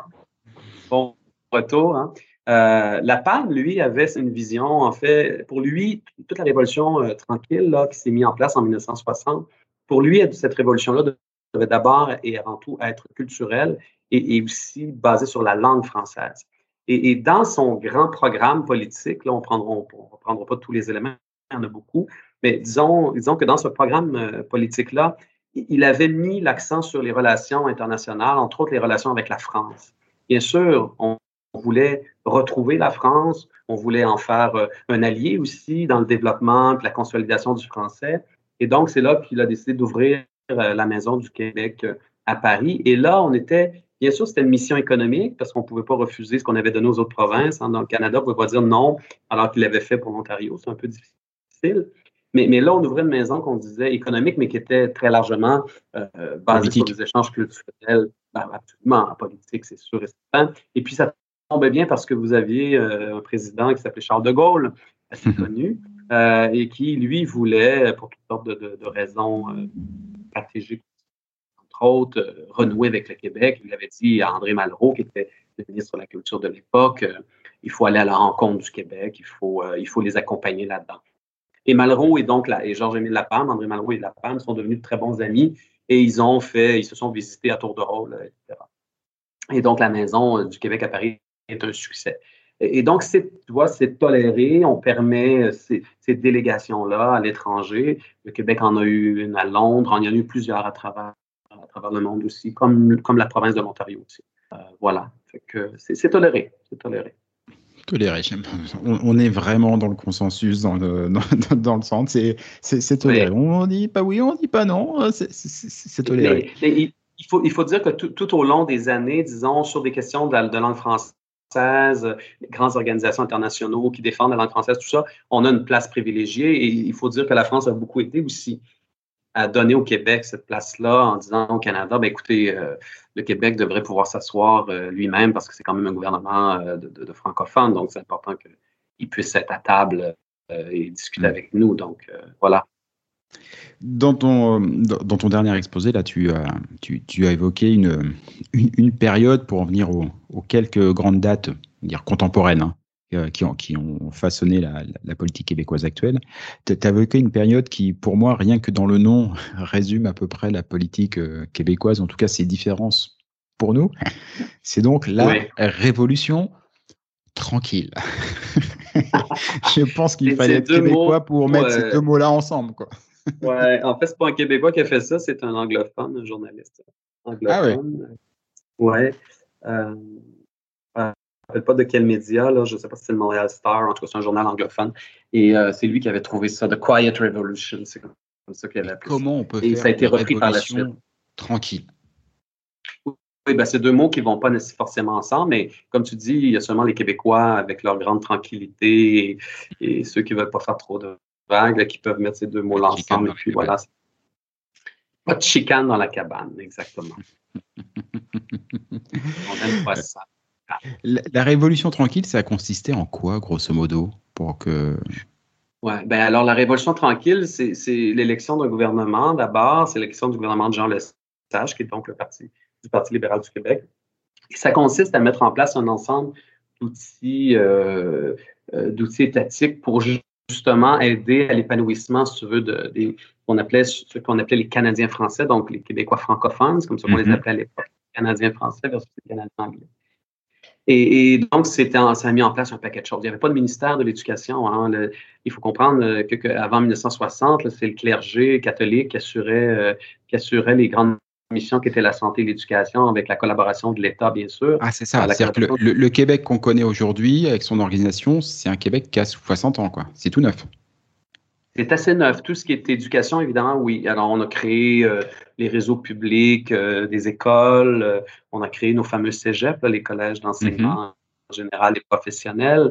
Bon retour. Hein. Lapalme, lui, avait une vision, en fait, pour lui, toute la révolution tranquille là, qui s'est mise en place en 1960, pour lui, cette révolution-là devait d'abord et avant tout être culturelle et aussi basée sur la langue française. Et dans son grand programme politique, là, on ne prendra pas tous les éléments, il y en a beaucoup, mais disons que dans ce programme politique-là, il avait mis l'accent sur les relations internationales, entre autres les relations avec la France. Bien sûr, on voulait retrouver la France, on voulait en faire un allié aussi dans le développement et la consolidation du français. Et donc, c'est là qu'il a décidé d'ouvrir la Maison du Québec à Paris. Et là, bien sûr, c'était une mission économique parce qu'on ne pouvait pas refuser ce qu'on avait donné aux autres provinces. Hein. Dans le Canada, on ne pouvait pas dire non alors qu'il l'avait fait pour l'Ontario. C'est un peu difficile. Mais là, on ouvrait une maison qu'on disait économique, mais qui était très largement basée sur des échanges culturels. Absolument, en politique, c'est sûr et certain. Et puis, ça tombait bien parce que vous aviez un président qui s'appelait Charles de Gaulle, assez connu, et qui, lui, voulait, pour toutes sortes de raisons stratégiques, entre autres, renouer avec le Québec. Il avait dit à André Malraux, qui était le ministre de la Culture de l'époque, il faut aller à la rencontre du Québec, il faut les accompagner là-dedans. Et Malraux et Georges-Émile Lapalme, André Malraux et Lapalme sont devenus de très bons amis et ils se sont visités à tour de rôle, etc. Et donc, la Maison du Québec à Paris est un succès. Et donc, c'est toléré, on permet ces délégations-là à l'étranger. Le Québec en a eu une à Londres, il y en a eu plusieurs à travers le monde aussi, comme la province de l'Ontario aussi. Voilà, fait que c'est toléré, Toléré. On est vraiment dans le consensus, dans le centre. C'est toléré. Oui. On dit pas oui, on dit pas non. C'est toléré. Mais il faut dire que tout au long des années, disons, sur des questions de langue française, les grandes organisations internationales qui défendent la langue française, tout ça, on a une place privilégiée. Et il faut dire que la France a beaucoup aidé aussi à donner au Québec cette place-là en disant au Canada, écoutez, le Québec devrait pouvoir s'asseoir lui-même parce que c'est quand même un gouvernement de francophones, donc c'est important qu'il puisse être à table et discuter avec nous. Donc, voilà. Dans ton dernier exposé, là, tu as évoqué une période pour en venir aux quelques grandes dates, dire contemporaines, hein, qui ont façonné la politique québécoise actuelle. Tu as évoqué une période qui, pour moi, rien que dans le nom, résume à peu près la politique québécoise, en tout cas ses différences pour nous. C'est donc la Révolution tranquille. Je pense qu'il fallait être québécois pour mettre ces deux mots-là ensemble, quoi. Ouais, en fait, c'est pas un Québécois qui a fait ça, c'est un anglophone, un journaliste anglophone. Ah oui? Ouais. Je ne me rappelle pas de quel média, là, je ne sais pas si c'est le Montréal Star, en tout cas, c'est un journal anglophone. Et c'est lui qui avait trouvé ça, The Quiet Revolution, c'est comme ça qu'il avait appelé. Comment on peut faire ça a été repris par la suite. Tranquille. Oui, c'est deux mots qui ne vont pas forcément ensemble, mais comme tu dis, il y a seulement les Québécois avec leur grande tranquillité et ceux qui ne veulent pas faire trop de vagues, là, qui peuvent mettre ces deux mots-là ensemble. Et puis voilà. Pas de chicane dans la cabane, exactement. On n'aime pas ça. La Révolution tranquille, ça a consisté en quoi, grosso modo, pour que... Ouais, alors la Révolution tranquille, c'est l'élection d'un gouvernement d'abord, c'est l'élection du gouvernement de Jean Lesage, qui est donc le parti libéral du Québec. Et ça consiste à mettre en place un ensemble d'outils étatiques pour justement aider à l'épanouissement, si tu veux, ce qu'on appelait les Canadiens français, donc les Québécois francophones, c'est comme ça qu'on les appelait à l'époque, les Canadiens français versus les Canadiens anglais. Et donc, ça a mis en place un paquet de choses. Il n'y avait pas de ministère de l'Éducation. Hein. Il faut comprendre qu'avant 1960, c'est le clergé catholique qui assurait les grandes missions qui étaient la santé et l'éducation avec la collaboration de l'État, bien sûr. Ah, c'est ça. C'est-à-dire que le Québec qu'on connaît aujourd'hui, avec son organisation, c'est un Québec qui a 60 ans, quoi. C'est tout neuf. C'est assez neuf. Tout ce qui est éducation, évidemment, oui. Alors, on a créé les réseaux publics, des écoles. On a créé nos fameux cégeps, les collèges d'enseignement général et professionnel.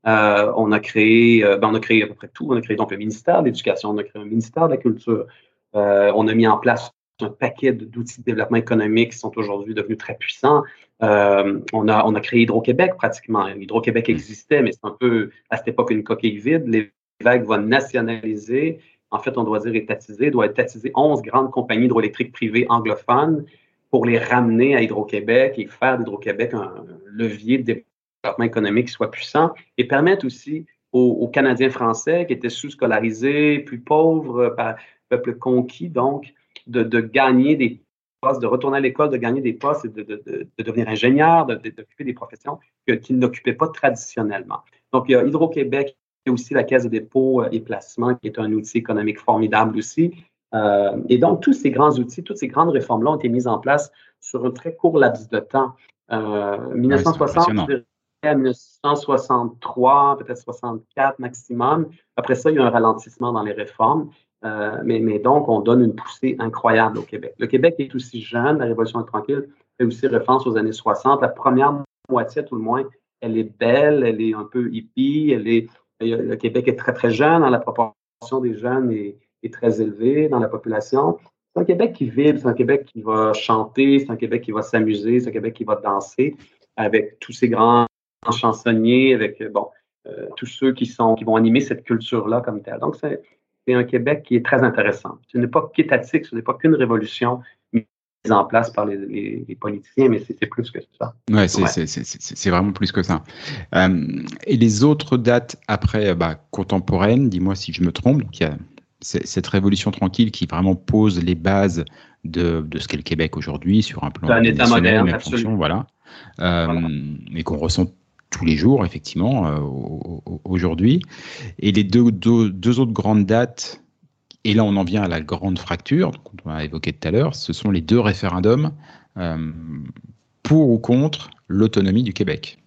On a créé à peu près tout. On a créé donc le ministère de l'Éducation, on a créé un ministère de la Culture. On a mis en place un paquet d'outils de développement économique qui sont aujourd'hui devenus très puissants. On a créé Hydro-Québec pratiquement. Hydro-Québec existait, mais c'est un peu à cette époque une coquille vide. L'évêque va nationaliser. En fait, on doit dire doit étatiser 11 grandes compagnies hydroélectriques privées anglophones pour les ramener à Hydro-Québec et faire d'Hydro-Québec un levier de développement économique qui soit puissant et permettre aussi aux Canadiens français qui étaient sous-scolarisés, plus pauvres, par peuple conquis, donc, de gagner des postes, de retourner à l'école, de gagner des postes et de devenir ingénieur, d'occuper des professions qu'ils n'occupaient pas traditionnellement. Donc, il y a Hydro-Québec et aussi la Caisse de dépôt et placement qui est un outil économique formidable aussi. Et donc, tous ces grands outils, toutes ces grandes réformes-là ont été mises en place sur un très court laps de temps. 1960, 1963, peut-être 64 maximum. Après ça, il y a un ralentissement dans les réformes. Mais donc, on donne une poussée incroyable au Québec. Le Québec est aussi jeune, la Révolution tranquille fait aussi référence aux années 60. La première moitié, tout le moins, elle est belle, elle est un peu hippie, le Québec est très, très jeune, la proportion des jeunes est très élevée dans la population. C'est un Québec qui vibre, c'est un Québec qui va chanter, c'est un Québec qui va s'amuser, c'est un Québec qui va danser avec tous ces grands chansonniers, avec tous ceux qui vont animer cette culture-là comme telle. Donc, c'est un Québec qui est très intéressant. Ce n'est pas qu'étatique, ce n'est pas qu'une révolution mise en place par les politiciens, mais c'est plus que ça. Ouais, c'est vraiment plus que ça. Et les autres dates après contemporaines, dis-moi si je me trompe, donc il y a cette révolution tranquille qui vraiment pose les bases de ce qu'est le Québec aujourd'hui sur un plan État moderne, absolument. Voilà. Et qu'on ressent tous les jours, effectivement, aujourd'hui. Et les deux autres grandes dates, et là on en vient à la grande fracture qu'on a évoquée tout à l'heure, ce sont les deux référendums pour ou contre l'autonomie du Québec.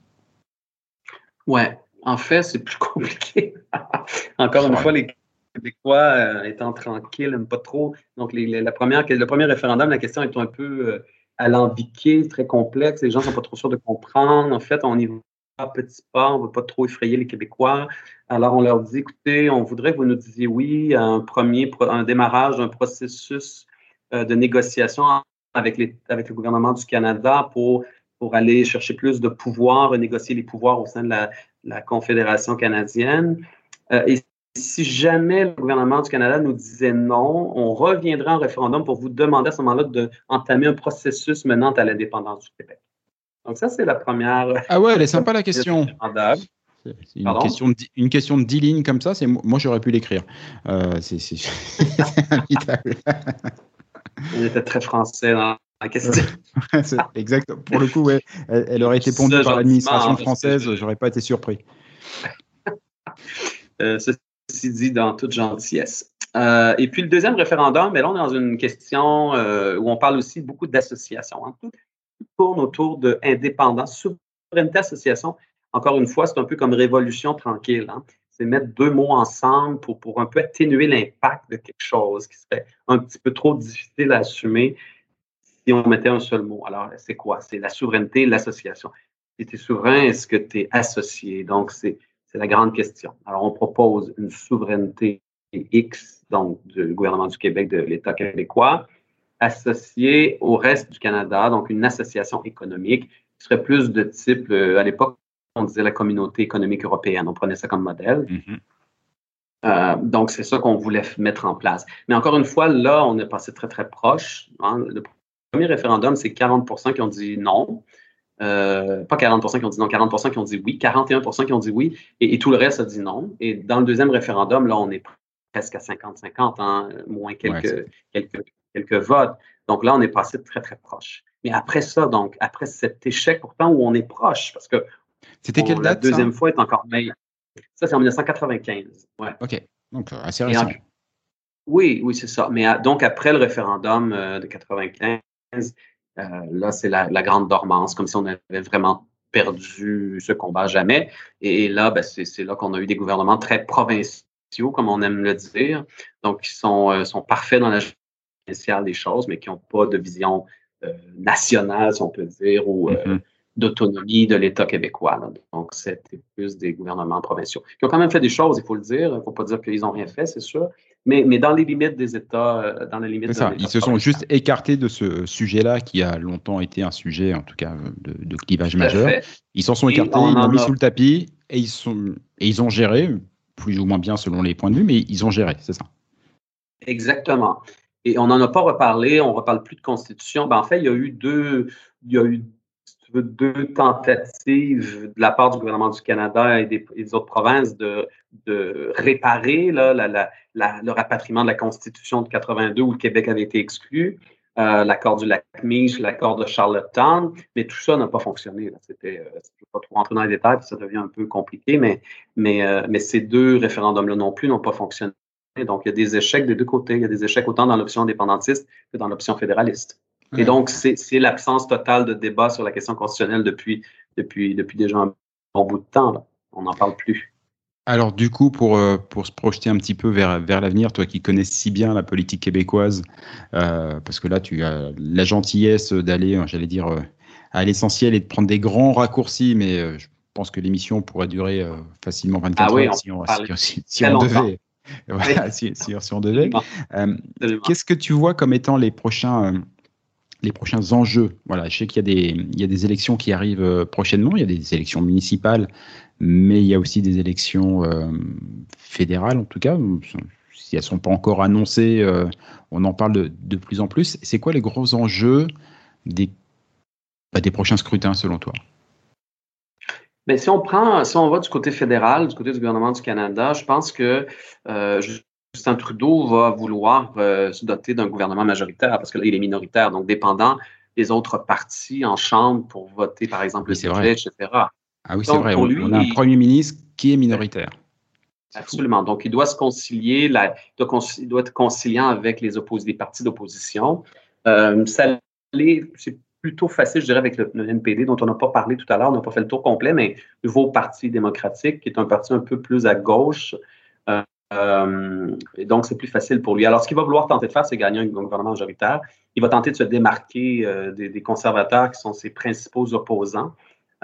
Ouais, en fait, c'est plus compliqué. Encore une fois, les Québécois étant tranquilles, n'aiment pas trop. Donc, le premier référendum, la question est un peu alambiquée, très complexe. Les gens ne sont pas trop sûrs de comprendre. En fait, on y va à petits pas, on ne veut pas trop effrayer les Québécois. Alors, on leur dit, écoutez, on voudrait que vous nous disiez oui à un démarrage d'un processus de négociation avec le gouvernement du Canada pour aller chercher plus de pouvoir, négocier les pouvoirs au sein de la Confédération canadienne. Et si jamais le gouvernement du Canada nous disait non, on reviendrait en référendum pour vous demander à ce moment-là d'entamer un processus menant à l'indépendance du Québec. Donc ça, c'est la première... Ah ouais, elle est sympa la question. C'est une question de 10 lignes comme ça, moi j'aurais pu l'écrire. C'est inévitable. On était très français dans la question. Exact. Pour le coup, ouais, elle aurait été pondue par l'administration française, j'aurais pas été surpris. Ceci dit, dans toute gentillesse. Et puis le deuxième référendum, mais là on est dans une question où on parle aussi beaucoup d'association. Hein. Tout tourne autour de indépendance, souveraineté, association. Encore une fois, c'est un peu comme révolution tranquille. Hein. C'est mettre deux mots ensemble pour un peu atténuer l'impact de quelque chose qui serait un petit peu trop difficile à assumer si on mettait un seul mot. Alors, c'est quoi? C'est la souveraineté, l'association. Si tu es souverain, est-ce que tu es associé? Donc, c'est la grande question. Alors, on propose une souveraineté X, donc du gouvernement du Québec, de l'État québécois, associée au reste du Canada, donc une association économique qui serait plus de type, à l'époque, on disait la communauté économique européenne. On prenait ça comme modèle. Mm-hmm. Donc, c'est ça qu'on voulait mettre en place. Mais encore une fois, là, on est passé très, très proche. Hein. Le premier référendum, c'est 40% qui ont dit non. Pas 40% qui ont dit non, 40% qui ont dit oui, 41% qui ont dit oui, et tout le reste a dit non. Et dans le deuxième référendum, là, on est presque à 50-50, hein, moins quelques votes. Donc là, on est passé très, très proche. Mais après ça, donc, après cet échec, pourtant, où on est proche, parce que c'était quelle date, la deuxième fois est encore meilleure. Ça, c'est en 1995. Ouais. OK, donc assez récent. Oui, c'est ça. Mais donc, après le référendum de 95, là, c'est la grande dormance, comme si on avait vraiment perdu ce combat à jamais. Et là, c'est là qu'on a eu des gouvernements très provinciaux, comme on aime le dire, donc qui sont parfaits dans la gestion initiale des choses, mais qui n'ont pas de vision nationale, si on peut dire, ou d'autonomie de l'État québécois. Là. Donc, c'était plus des gouvernements provinciaux qui ont quand même fait des choses, il faut le dire. Il ne faut pas dire qu'ils n'ont rien fait, c'est sûr. Mais dans les limites des États, dans les limites C'est ça, de l'État ils se sont juste écartés de ce sujet-là qui a longtemps été un sujet, en tout cas, de clivage majeur. Fait. Ils s'en sont écartés, ils l'ont mis sous le tapis et ils ont géré, plus ou moins bien selon les points de vue, mais ils ont géré, c'est ça. Exactement. Et on n'en a pas reparlé, on ne reparle plus de constitution. En fait, il y a eu deux tentatives de la part du gouvernement du Canada et des autres provinces de réparer là, le rapatriement de la Constitution de 82 où le Québec avait été exclu, l'accord du Lac-Meech, l'accord de Charlottetown, mais tout ça n'a pas fonctionné. Là. Je ne vais pas trop rentrer dans les détails, ça devient un peu compliqué, mais ces deux référendums-là non plus n'ont pas fonctionné. Donc, il y a des échecs des deux côtés. Il y a des échecs autant dans l'option indépendantiste que dans l'option fédéraliste. Et donc, c'est l'absence totale de débat sur la question constitutionnelle depuis déjà un bon bout de temps. Là. On n'en parle plus. Alors, du coup, pour se projeter un petit peu vers l'avenir, toi qui connais si bien la politique québécoise, parce que là, tu as la gentillesse d'aller, j'allais dire, à l'essentiel et de prendre des grands raccourcis, mais je pense que l'émission pourrait durer facilement 24 heures si on devait. Voilà, si on devait. Qu'est-ce que tu vois comme étant les prochains enjeux? Voilà, je sais qu'il y a des élections qui arrivent prochainement. Il y a des élections municipales, mais il y a aussi des élections fédérales, en tout cas. Si elles ne sont pas encore annoncées, on en parle de plus en plus. C'est quoi les gros enjeux des prochains scrutins, selon toi? Mais si on va du côté fédéral, du côté du gouvernement du Canada, je pense que Justin Trudeau va vouloir se doter d'un gouvernement majoritaire parce que là, il est minoritaire, donc dépendant des autres partis en Chambre pour voter, par exemple, le budget, etc. Ah oui, c'est vrai. On a un premier ministre qui est minoritaire. Absolument. Donc, il doit se concilier, il doit être conciliant avec les partis d'opposition. C'est plutôt facile, je dirais, avec le NPD, dont on n'a pas parlé tout à l'heure, on n'a pas fait le tour complet, mais le nouveau Parti démocratique, qui est un parti un peu plus à gauche. Et donc, c'est plus facile pour lui. Alors, ce qu'il va vouloir tenter de faire, c'est gagner un gouvernement majoritaire. Il va tenter de se démarquer des conservateurs qui sont ses principaux opposants.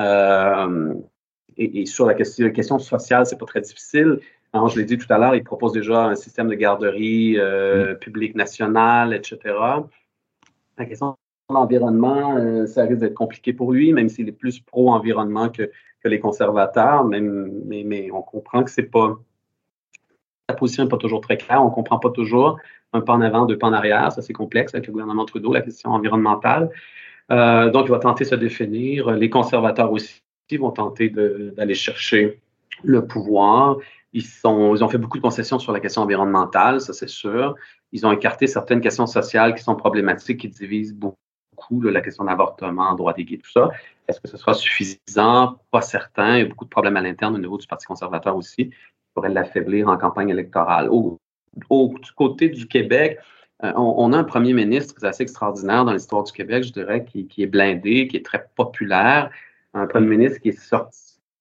Et sur la question sociale, c'est pas très difficile. Alors, je l'ai dit tout à l'heure, il propose déjà un système de garderie publique nationale, etc. La question de l'environnement, ça risque d'être compliqué pour lui, même s'il est plus pro-environnement que les conservateurs. Mais on comprend que c'est pas... La position n'est pas toujours très claire. On ne comprend pas toujours un pas en avant, deux pas en arrière. Ça, c'est complexe avec le gouvernement Trudeau, la question environnementale. Donc, il va tenter de se définir. Les conservateurs aussi vont tenter d'aller chercher le pouvoir. Ils ont fait beaucoup de concessions sur la question environnementale, ça c'est sûr. Ils ont écarté certaines questions sociales qui sont problématiques, qui divisent beaucoup, la question de l'avortement, droit des gays, tout ça. Est-ce que ce sera suffisant? Pas certain. Il y a beaucoup de problèmes à l'interne au niveau du Parti conservateur aussi, qui pourraient l'affaiblir en campagne électorale. Du côté du Québec, on a un premier ministre qui est assez extraordinaire dans l'histoire du Québec, je dirais, qui est blindé, qui est très populaire. Un premier ministre qui est sorti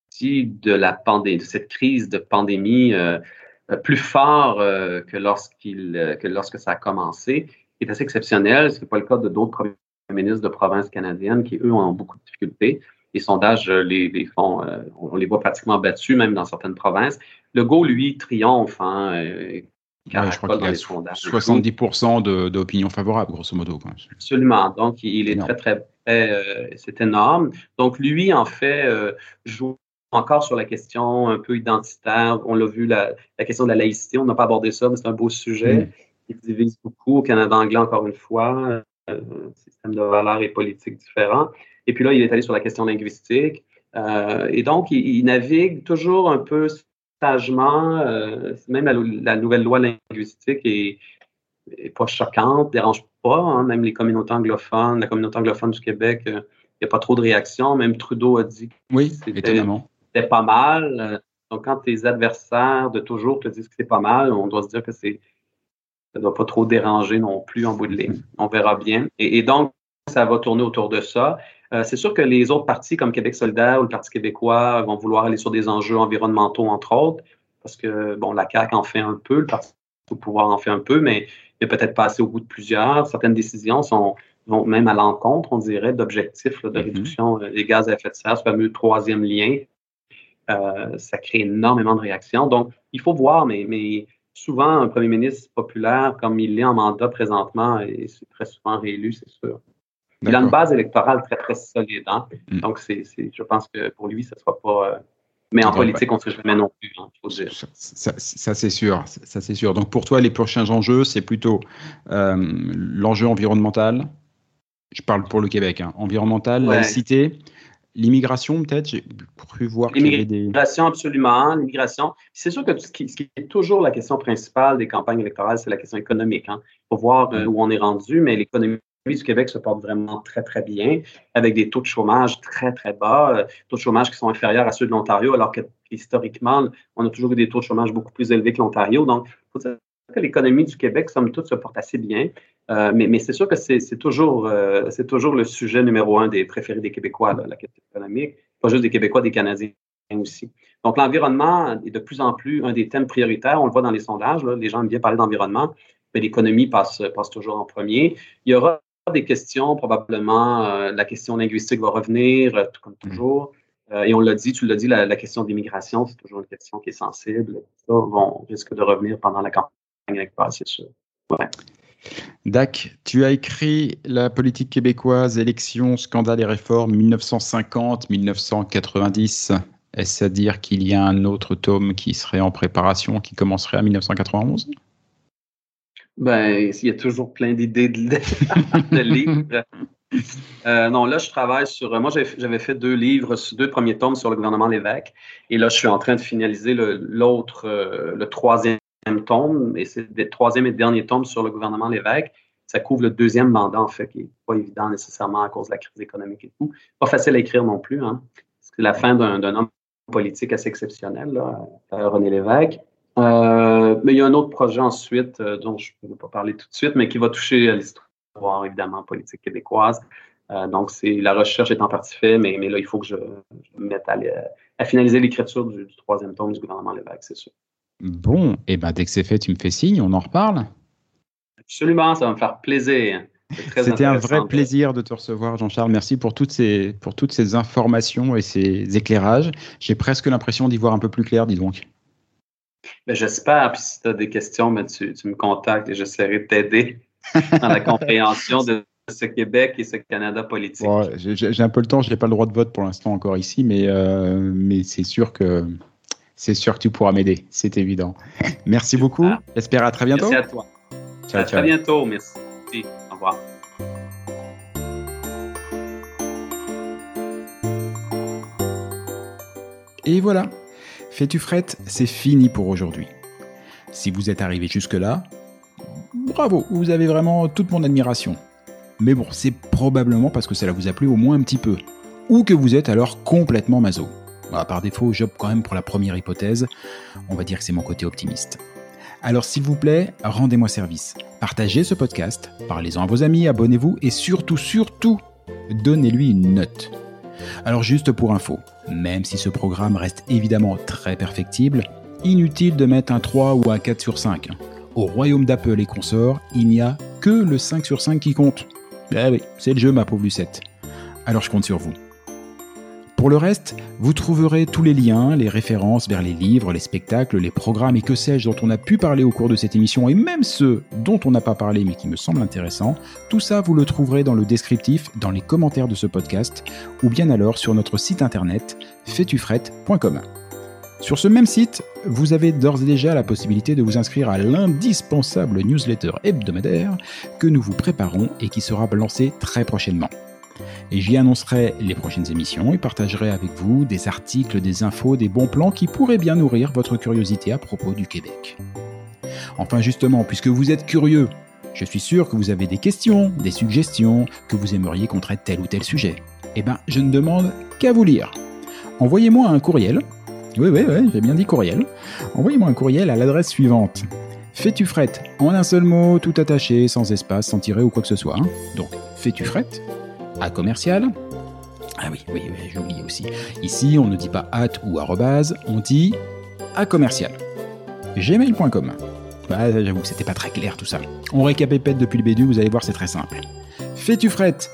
de cette crise de pandémie plus fort que lorsque ça a commencé, qui est assez exceptionnel. Ce n'est pas le cas de d'autres premiers ministres de provinces canadiennes qui, eux, ont beaucoup de difficultés. Les sondages on les voit pratiquement battus, même dans certaines provinces. Legault, lui, triomphe. Je crois qu'il a 70% d'opinion favorable, grosso modo. Quoi. Absolument. Donc, il est très, très près. C'est énorme. Donc, lui, en fait, joue encore sur la question un peu identitaire. On l'a vu, la question de la laïcité. On n'a pas abordé ça, mais c'est un beau sujet. Il divise beaucoup au Canada anglais, encore une fois. Système de valeurs et politiques différents. Et puis là, il est allé sur la question linguistique. Et donc, il navigue toujours un peu sagement. Même la nouvelle loi linguistique est pas choquante, dérange pas. Même les communautés anglophones, la communauté anglophone du Québec, il n'y a pas trop de réactions. Même Trudeau a dit que c'était pas mal. Donc, quand tes adversaires de toujours te disent que c'est pas mal, on doit se dire que ça ne doit pas trop déranger non plus en bout de ligne. On verra bien. Et donc, ça va tourner autour de ça. C'est sûr que les autres partis, comme Québec solidaire ou le Parti québécois, vont vouloir aller sur des enjeux environnementaux, entre autres, parce que, la CAQ en fait un peu, le Parti au pouvoir en fait un peu, mais il n'y a peut-être pas assez au bout de plusieurs. Certaines décisions sont vont même à l'encontre, on dirait, d'objectifs de réduction des gaz à effet de serre, ce fameux troisième lien. Ça crée énormément de réactions. Donc, il faut voir, mais souvent, un premier ministre populaire, comme il est en mandat présentement, et c'est très souvent réélu, c'est sûr. Il a une base électorale très, très solide. Hein? Donc, je pense que pour lui, ça ne sera pas... mais en politique, on ne sait jamais non plus, hein, faut dire. Ça, c'est sûr. Ça, c'est sûr. Donc, pour toi, les prochains enjeux, c'est plutôt l'enjeu environnemental. Je parle pour le Québec. Hein. Environnemental, laïcité, l'immigration, peut-être. J'ai cru voir qu'il y avait des... L'immigration, absolument. L'immigration. C'est sûr que ce qui est toujours la question principale des campagnes électorales, c'est la question économique. Hein. Il faut voir où on est rendu, mais l'économie du Québec se porte vraiment très, très bien, avec des taux de chômage très, très bas, taux de chômage qui sont inférieurs à ceux de l'Ontario, alors que historiquement, on a toujours eu des taux de chômage beaucoup plus élevés que l'Ontario. Donc, il faut dire que l'économie du Québec, somme toute, se porte assez bien. Mais c'est sûr que c'est toujours le sujet numéro un des préférés des Québécois, là, la question économique. Pas juste des Québécois, des Canadiens aussi. Donc, l'environnement est de plus en plus un des thèmes prioritaires. On le voit dans les sondages. Là, les gens aiment bien parler d'environnement, mais l'économie passe toujours en premier. Il y aura des questions, probablement, la question linguistique va revenir, tout comme toujours. Et on l'a dit, tu l'as dit, la question d'immigration, c'est toujours une question qui est sensible. Ça risque de revenir pendant la campagne électorale, c'est sûr. Ouais. Dac, tu as écrit La politique québécoise, élections, scandales et réformes 1950-1990. Est-ce à dire qu'il y a un autre tome qui serait en préparation, qui commencerait à 1991 ? Ben, il y a toujours plein d'idées de livres. Non, là, je travaille sur... Moi, j'avais fait 2 livres, 2 premiers tomes sur le gouvernement Lévesque. Et là, je suis en train de finaliser le troisième tome. Et c'est le troisième et dernier tome sur le gouvernement Lévesque. Ça couvre le 2e mandat, en fait, qui n'est pas évident nécessairement à cause de la crise économique et tout. Pas facile à écrire non plus. Hein. C'est la fin d'un homme politique assez exceptionnel, là, René Lévesque. Mais il y a un autre projet ensuite dont je ne peux pas parler tout de suite, mais qui va toucher à l'histoire, évidemment, politique québécoise. Donc, la recherche est en partie faite, mais là, il faut que je me mette à finaliser l'écriture du 3e tome du gouvernement Lévesque, c'est sûr. Bon, et ben dès que c'est fait, tu me fais signe, on en reparle. Absolument, ça va me faire plaisir. C'était un vrai plaisir de te recevoir, Jean-Charles. Merci pour toutes ces informations et ces éclairages. J'ai presque l'impression d'y voir un peu plus clair, dis donc. Ben, j'espère, puis si tu as des questions, ben, tu me contactes et j'essaierai de t'aider dans la compréhension de ce Québec et ce Canada politique. Bon, j'ai un peu le temps, je n'ai pas le droit de vote pour l'instant encore ici, mais c'est sûr que tu pourras m'aider, c'est évident. Merci beaucoup, j'espère à très bientôt. Merci à toi. Ciao, très bientôt, merci. Au revoir. Et voilà. Fais-tu frette, c'est fini pour aujourd'hui. Si vous êtes arrivé jusque-là, bravo, vous avez vraiment toute mon admiration. Mais bon, c'est probablement parce que cela vous a plu au moins un petit peu. Ou que vous êtes alors complètement maso. Par défaut, j'opte quand même pour la première hypothèse. On va dire que c'est mon côté optimiste. Alors s'il vous plaît, rendez-moi service. Partagez ce podcast, parlez-en à vos amis, abonnez-vous et surtout, donnez-lui une note. Alors juste pour info, même si ce programme reste évidemment très perfectible, inutile de mettre un 3 ou un 4 sur 5. Au royaume d'Apple et consorts, il n'y a que le 5 sur 5 qui compte. Eh oui, c'est le jeu ma pauvre Lucette. Alors je compte sur vous. Pour le reste, vous trouverez tous les liens, les références vers les livres, les spectacles, les programmes et que sais-je dont on a pu parler au cours de cette émission et même ceux dont on n'a pas parlé mais qui me semblent intéressants. Tout ça, vous le trouverez dans le descriptif, dans les commentaires de ce podcast ou bien alors sur notre site internet faitufrette.com. Sur ce même site, vous avez d'ores et déjà la possibilité de vous inscrire à l'indispensable newsletter hebdomadaire que nous vous préparons et qui sera lancé très prochainement. Et j'y annoncerai les prochaines émissions et partagerai avec vous des articles, des infos, des bons plans qui pourraient bien nourrir votre curiosité à propos du Québec. Enfin justement, puisque vous êtes curieux, je suis sûr que vous avez des questions, des suggestions, que vous aimeriez qu'on traite tel ou tel sujet. Eh ben, je ne demande qu'à vous lire. Envoyez-moi un courriel. Oui, j'ai bien dit courriel. Envoyez-moi un courriel à l'adresse suivante. Fais-tu-frette, en un seul mot, tout attaché, sans espace, sans tiret ou quoi que ce soit. Donc, fais-tu-frette à commercial. Ah oui, j'ai oublié aussi. Ici, on ne dit pas @ ou arrobase, on dit à commercial. gmail.com. J'avoue que c'était pas très clair tout ça. On récapépète depuis le début, vous allez voir, c'est très simple. Fétufrette,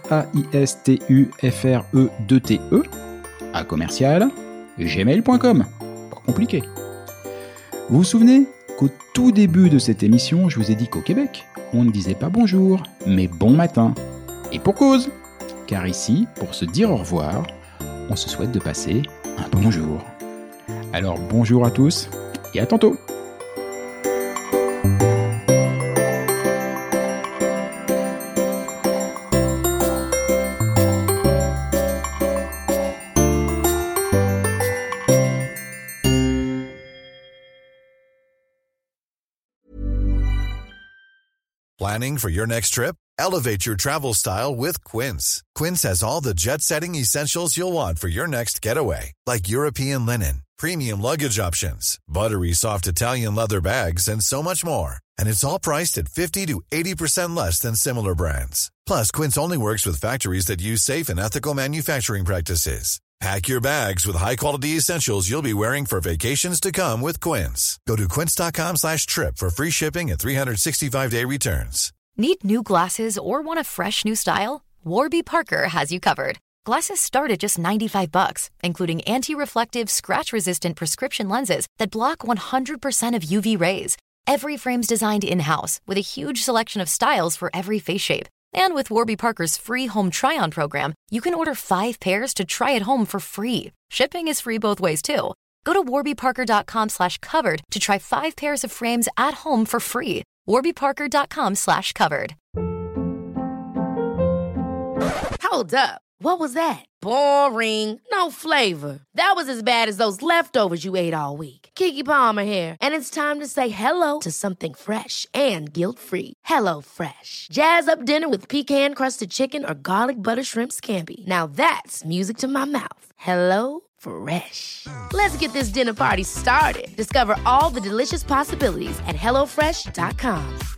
FAISTUFRE2TE, à commercial, gmail.com. Pas compliqué. Vous vous souvenez qu'au tout début de cette émission, je vous ai dit qu'au Québec, on ne disait pas bonjour, mais bon matin. Et pour cause, car ici, pour se dire au revoir, on se souhaite de passer un bonjour. Alors bonjour à tous et à tantôt. Planning for your next trip? Elevate your travel style with Quince. Quince has all the jet-setting essentials you'll want for your next getaway, like European linen, premium luggage options, buttery soft Italian leather bags, and so much more. And it's all priced at 50 to 80% less than similar brands. Plus, Quince only works with factories that use safe and ethical manufacturing practices. Pack your bags with high-quality essentials you'll be wearing for vacations to come with Quince. Go to quince.com/trip for free shipping and 365-day returns. Need new glasses or want a fresh new style? Warby Parker has you covered. Glasses start at just $95, including anti-reflective, scratch-resistant prescription lenses that block 100% of UV rays. Every frame's designed in-house with a huge selection of styles for every face shape. And with Warby Parker's free home try-on program, you can order 5 pairs to try at home for free. Shipping is free both ways, too. Go to warbyparker.com/covered to try 5 pairs of frames at home for free. warbyparker.com/covered. Hold up. What was that? Boring. No flavor. That was as bad as those leftovers you ate all week. Keke Palmer here, and it's time to say hello to something fresh and guilt-free. Hello Fresh. Jazz up dinner with pecan-crusted chicken or garlic butter shrimp scampi. Now that's music to my mouth. Hello Fresh. Let's get this dinner party started. Discover all the delicious possibilities at HelloFresh.com.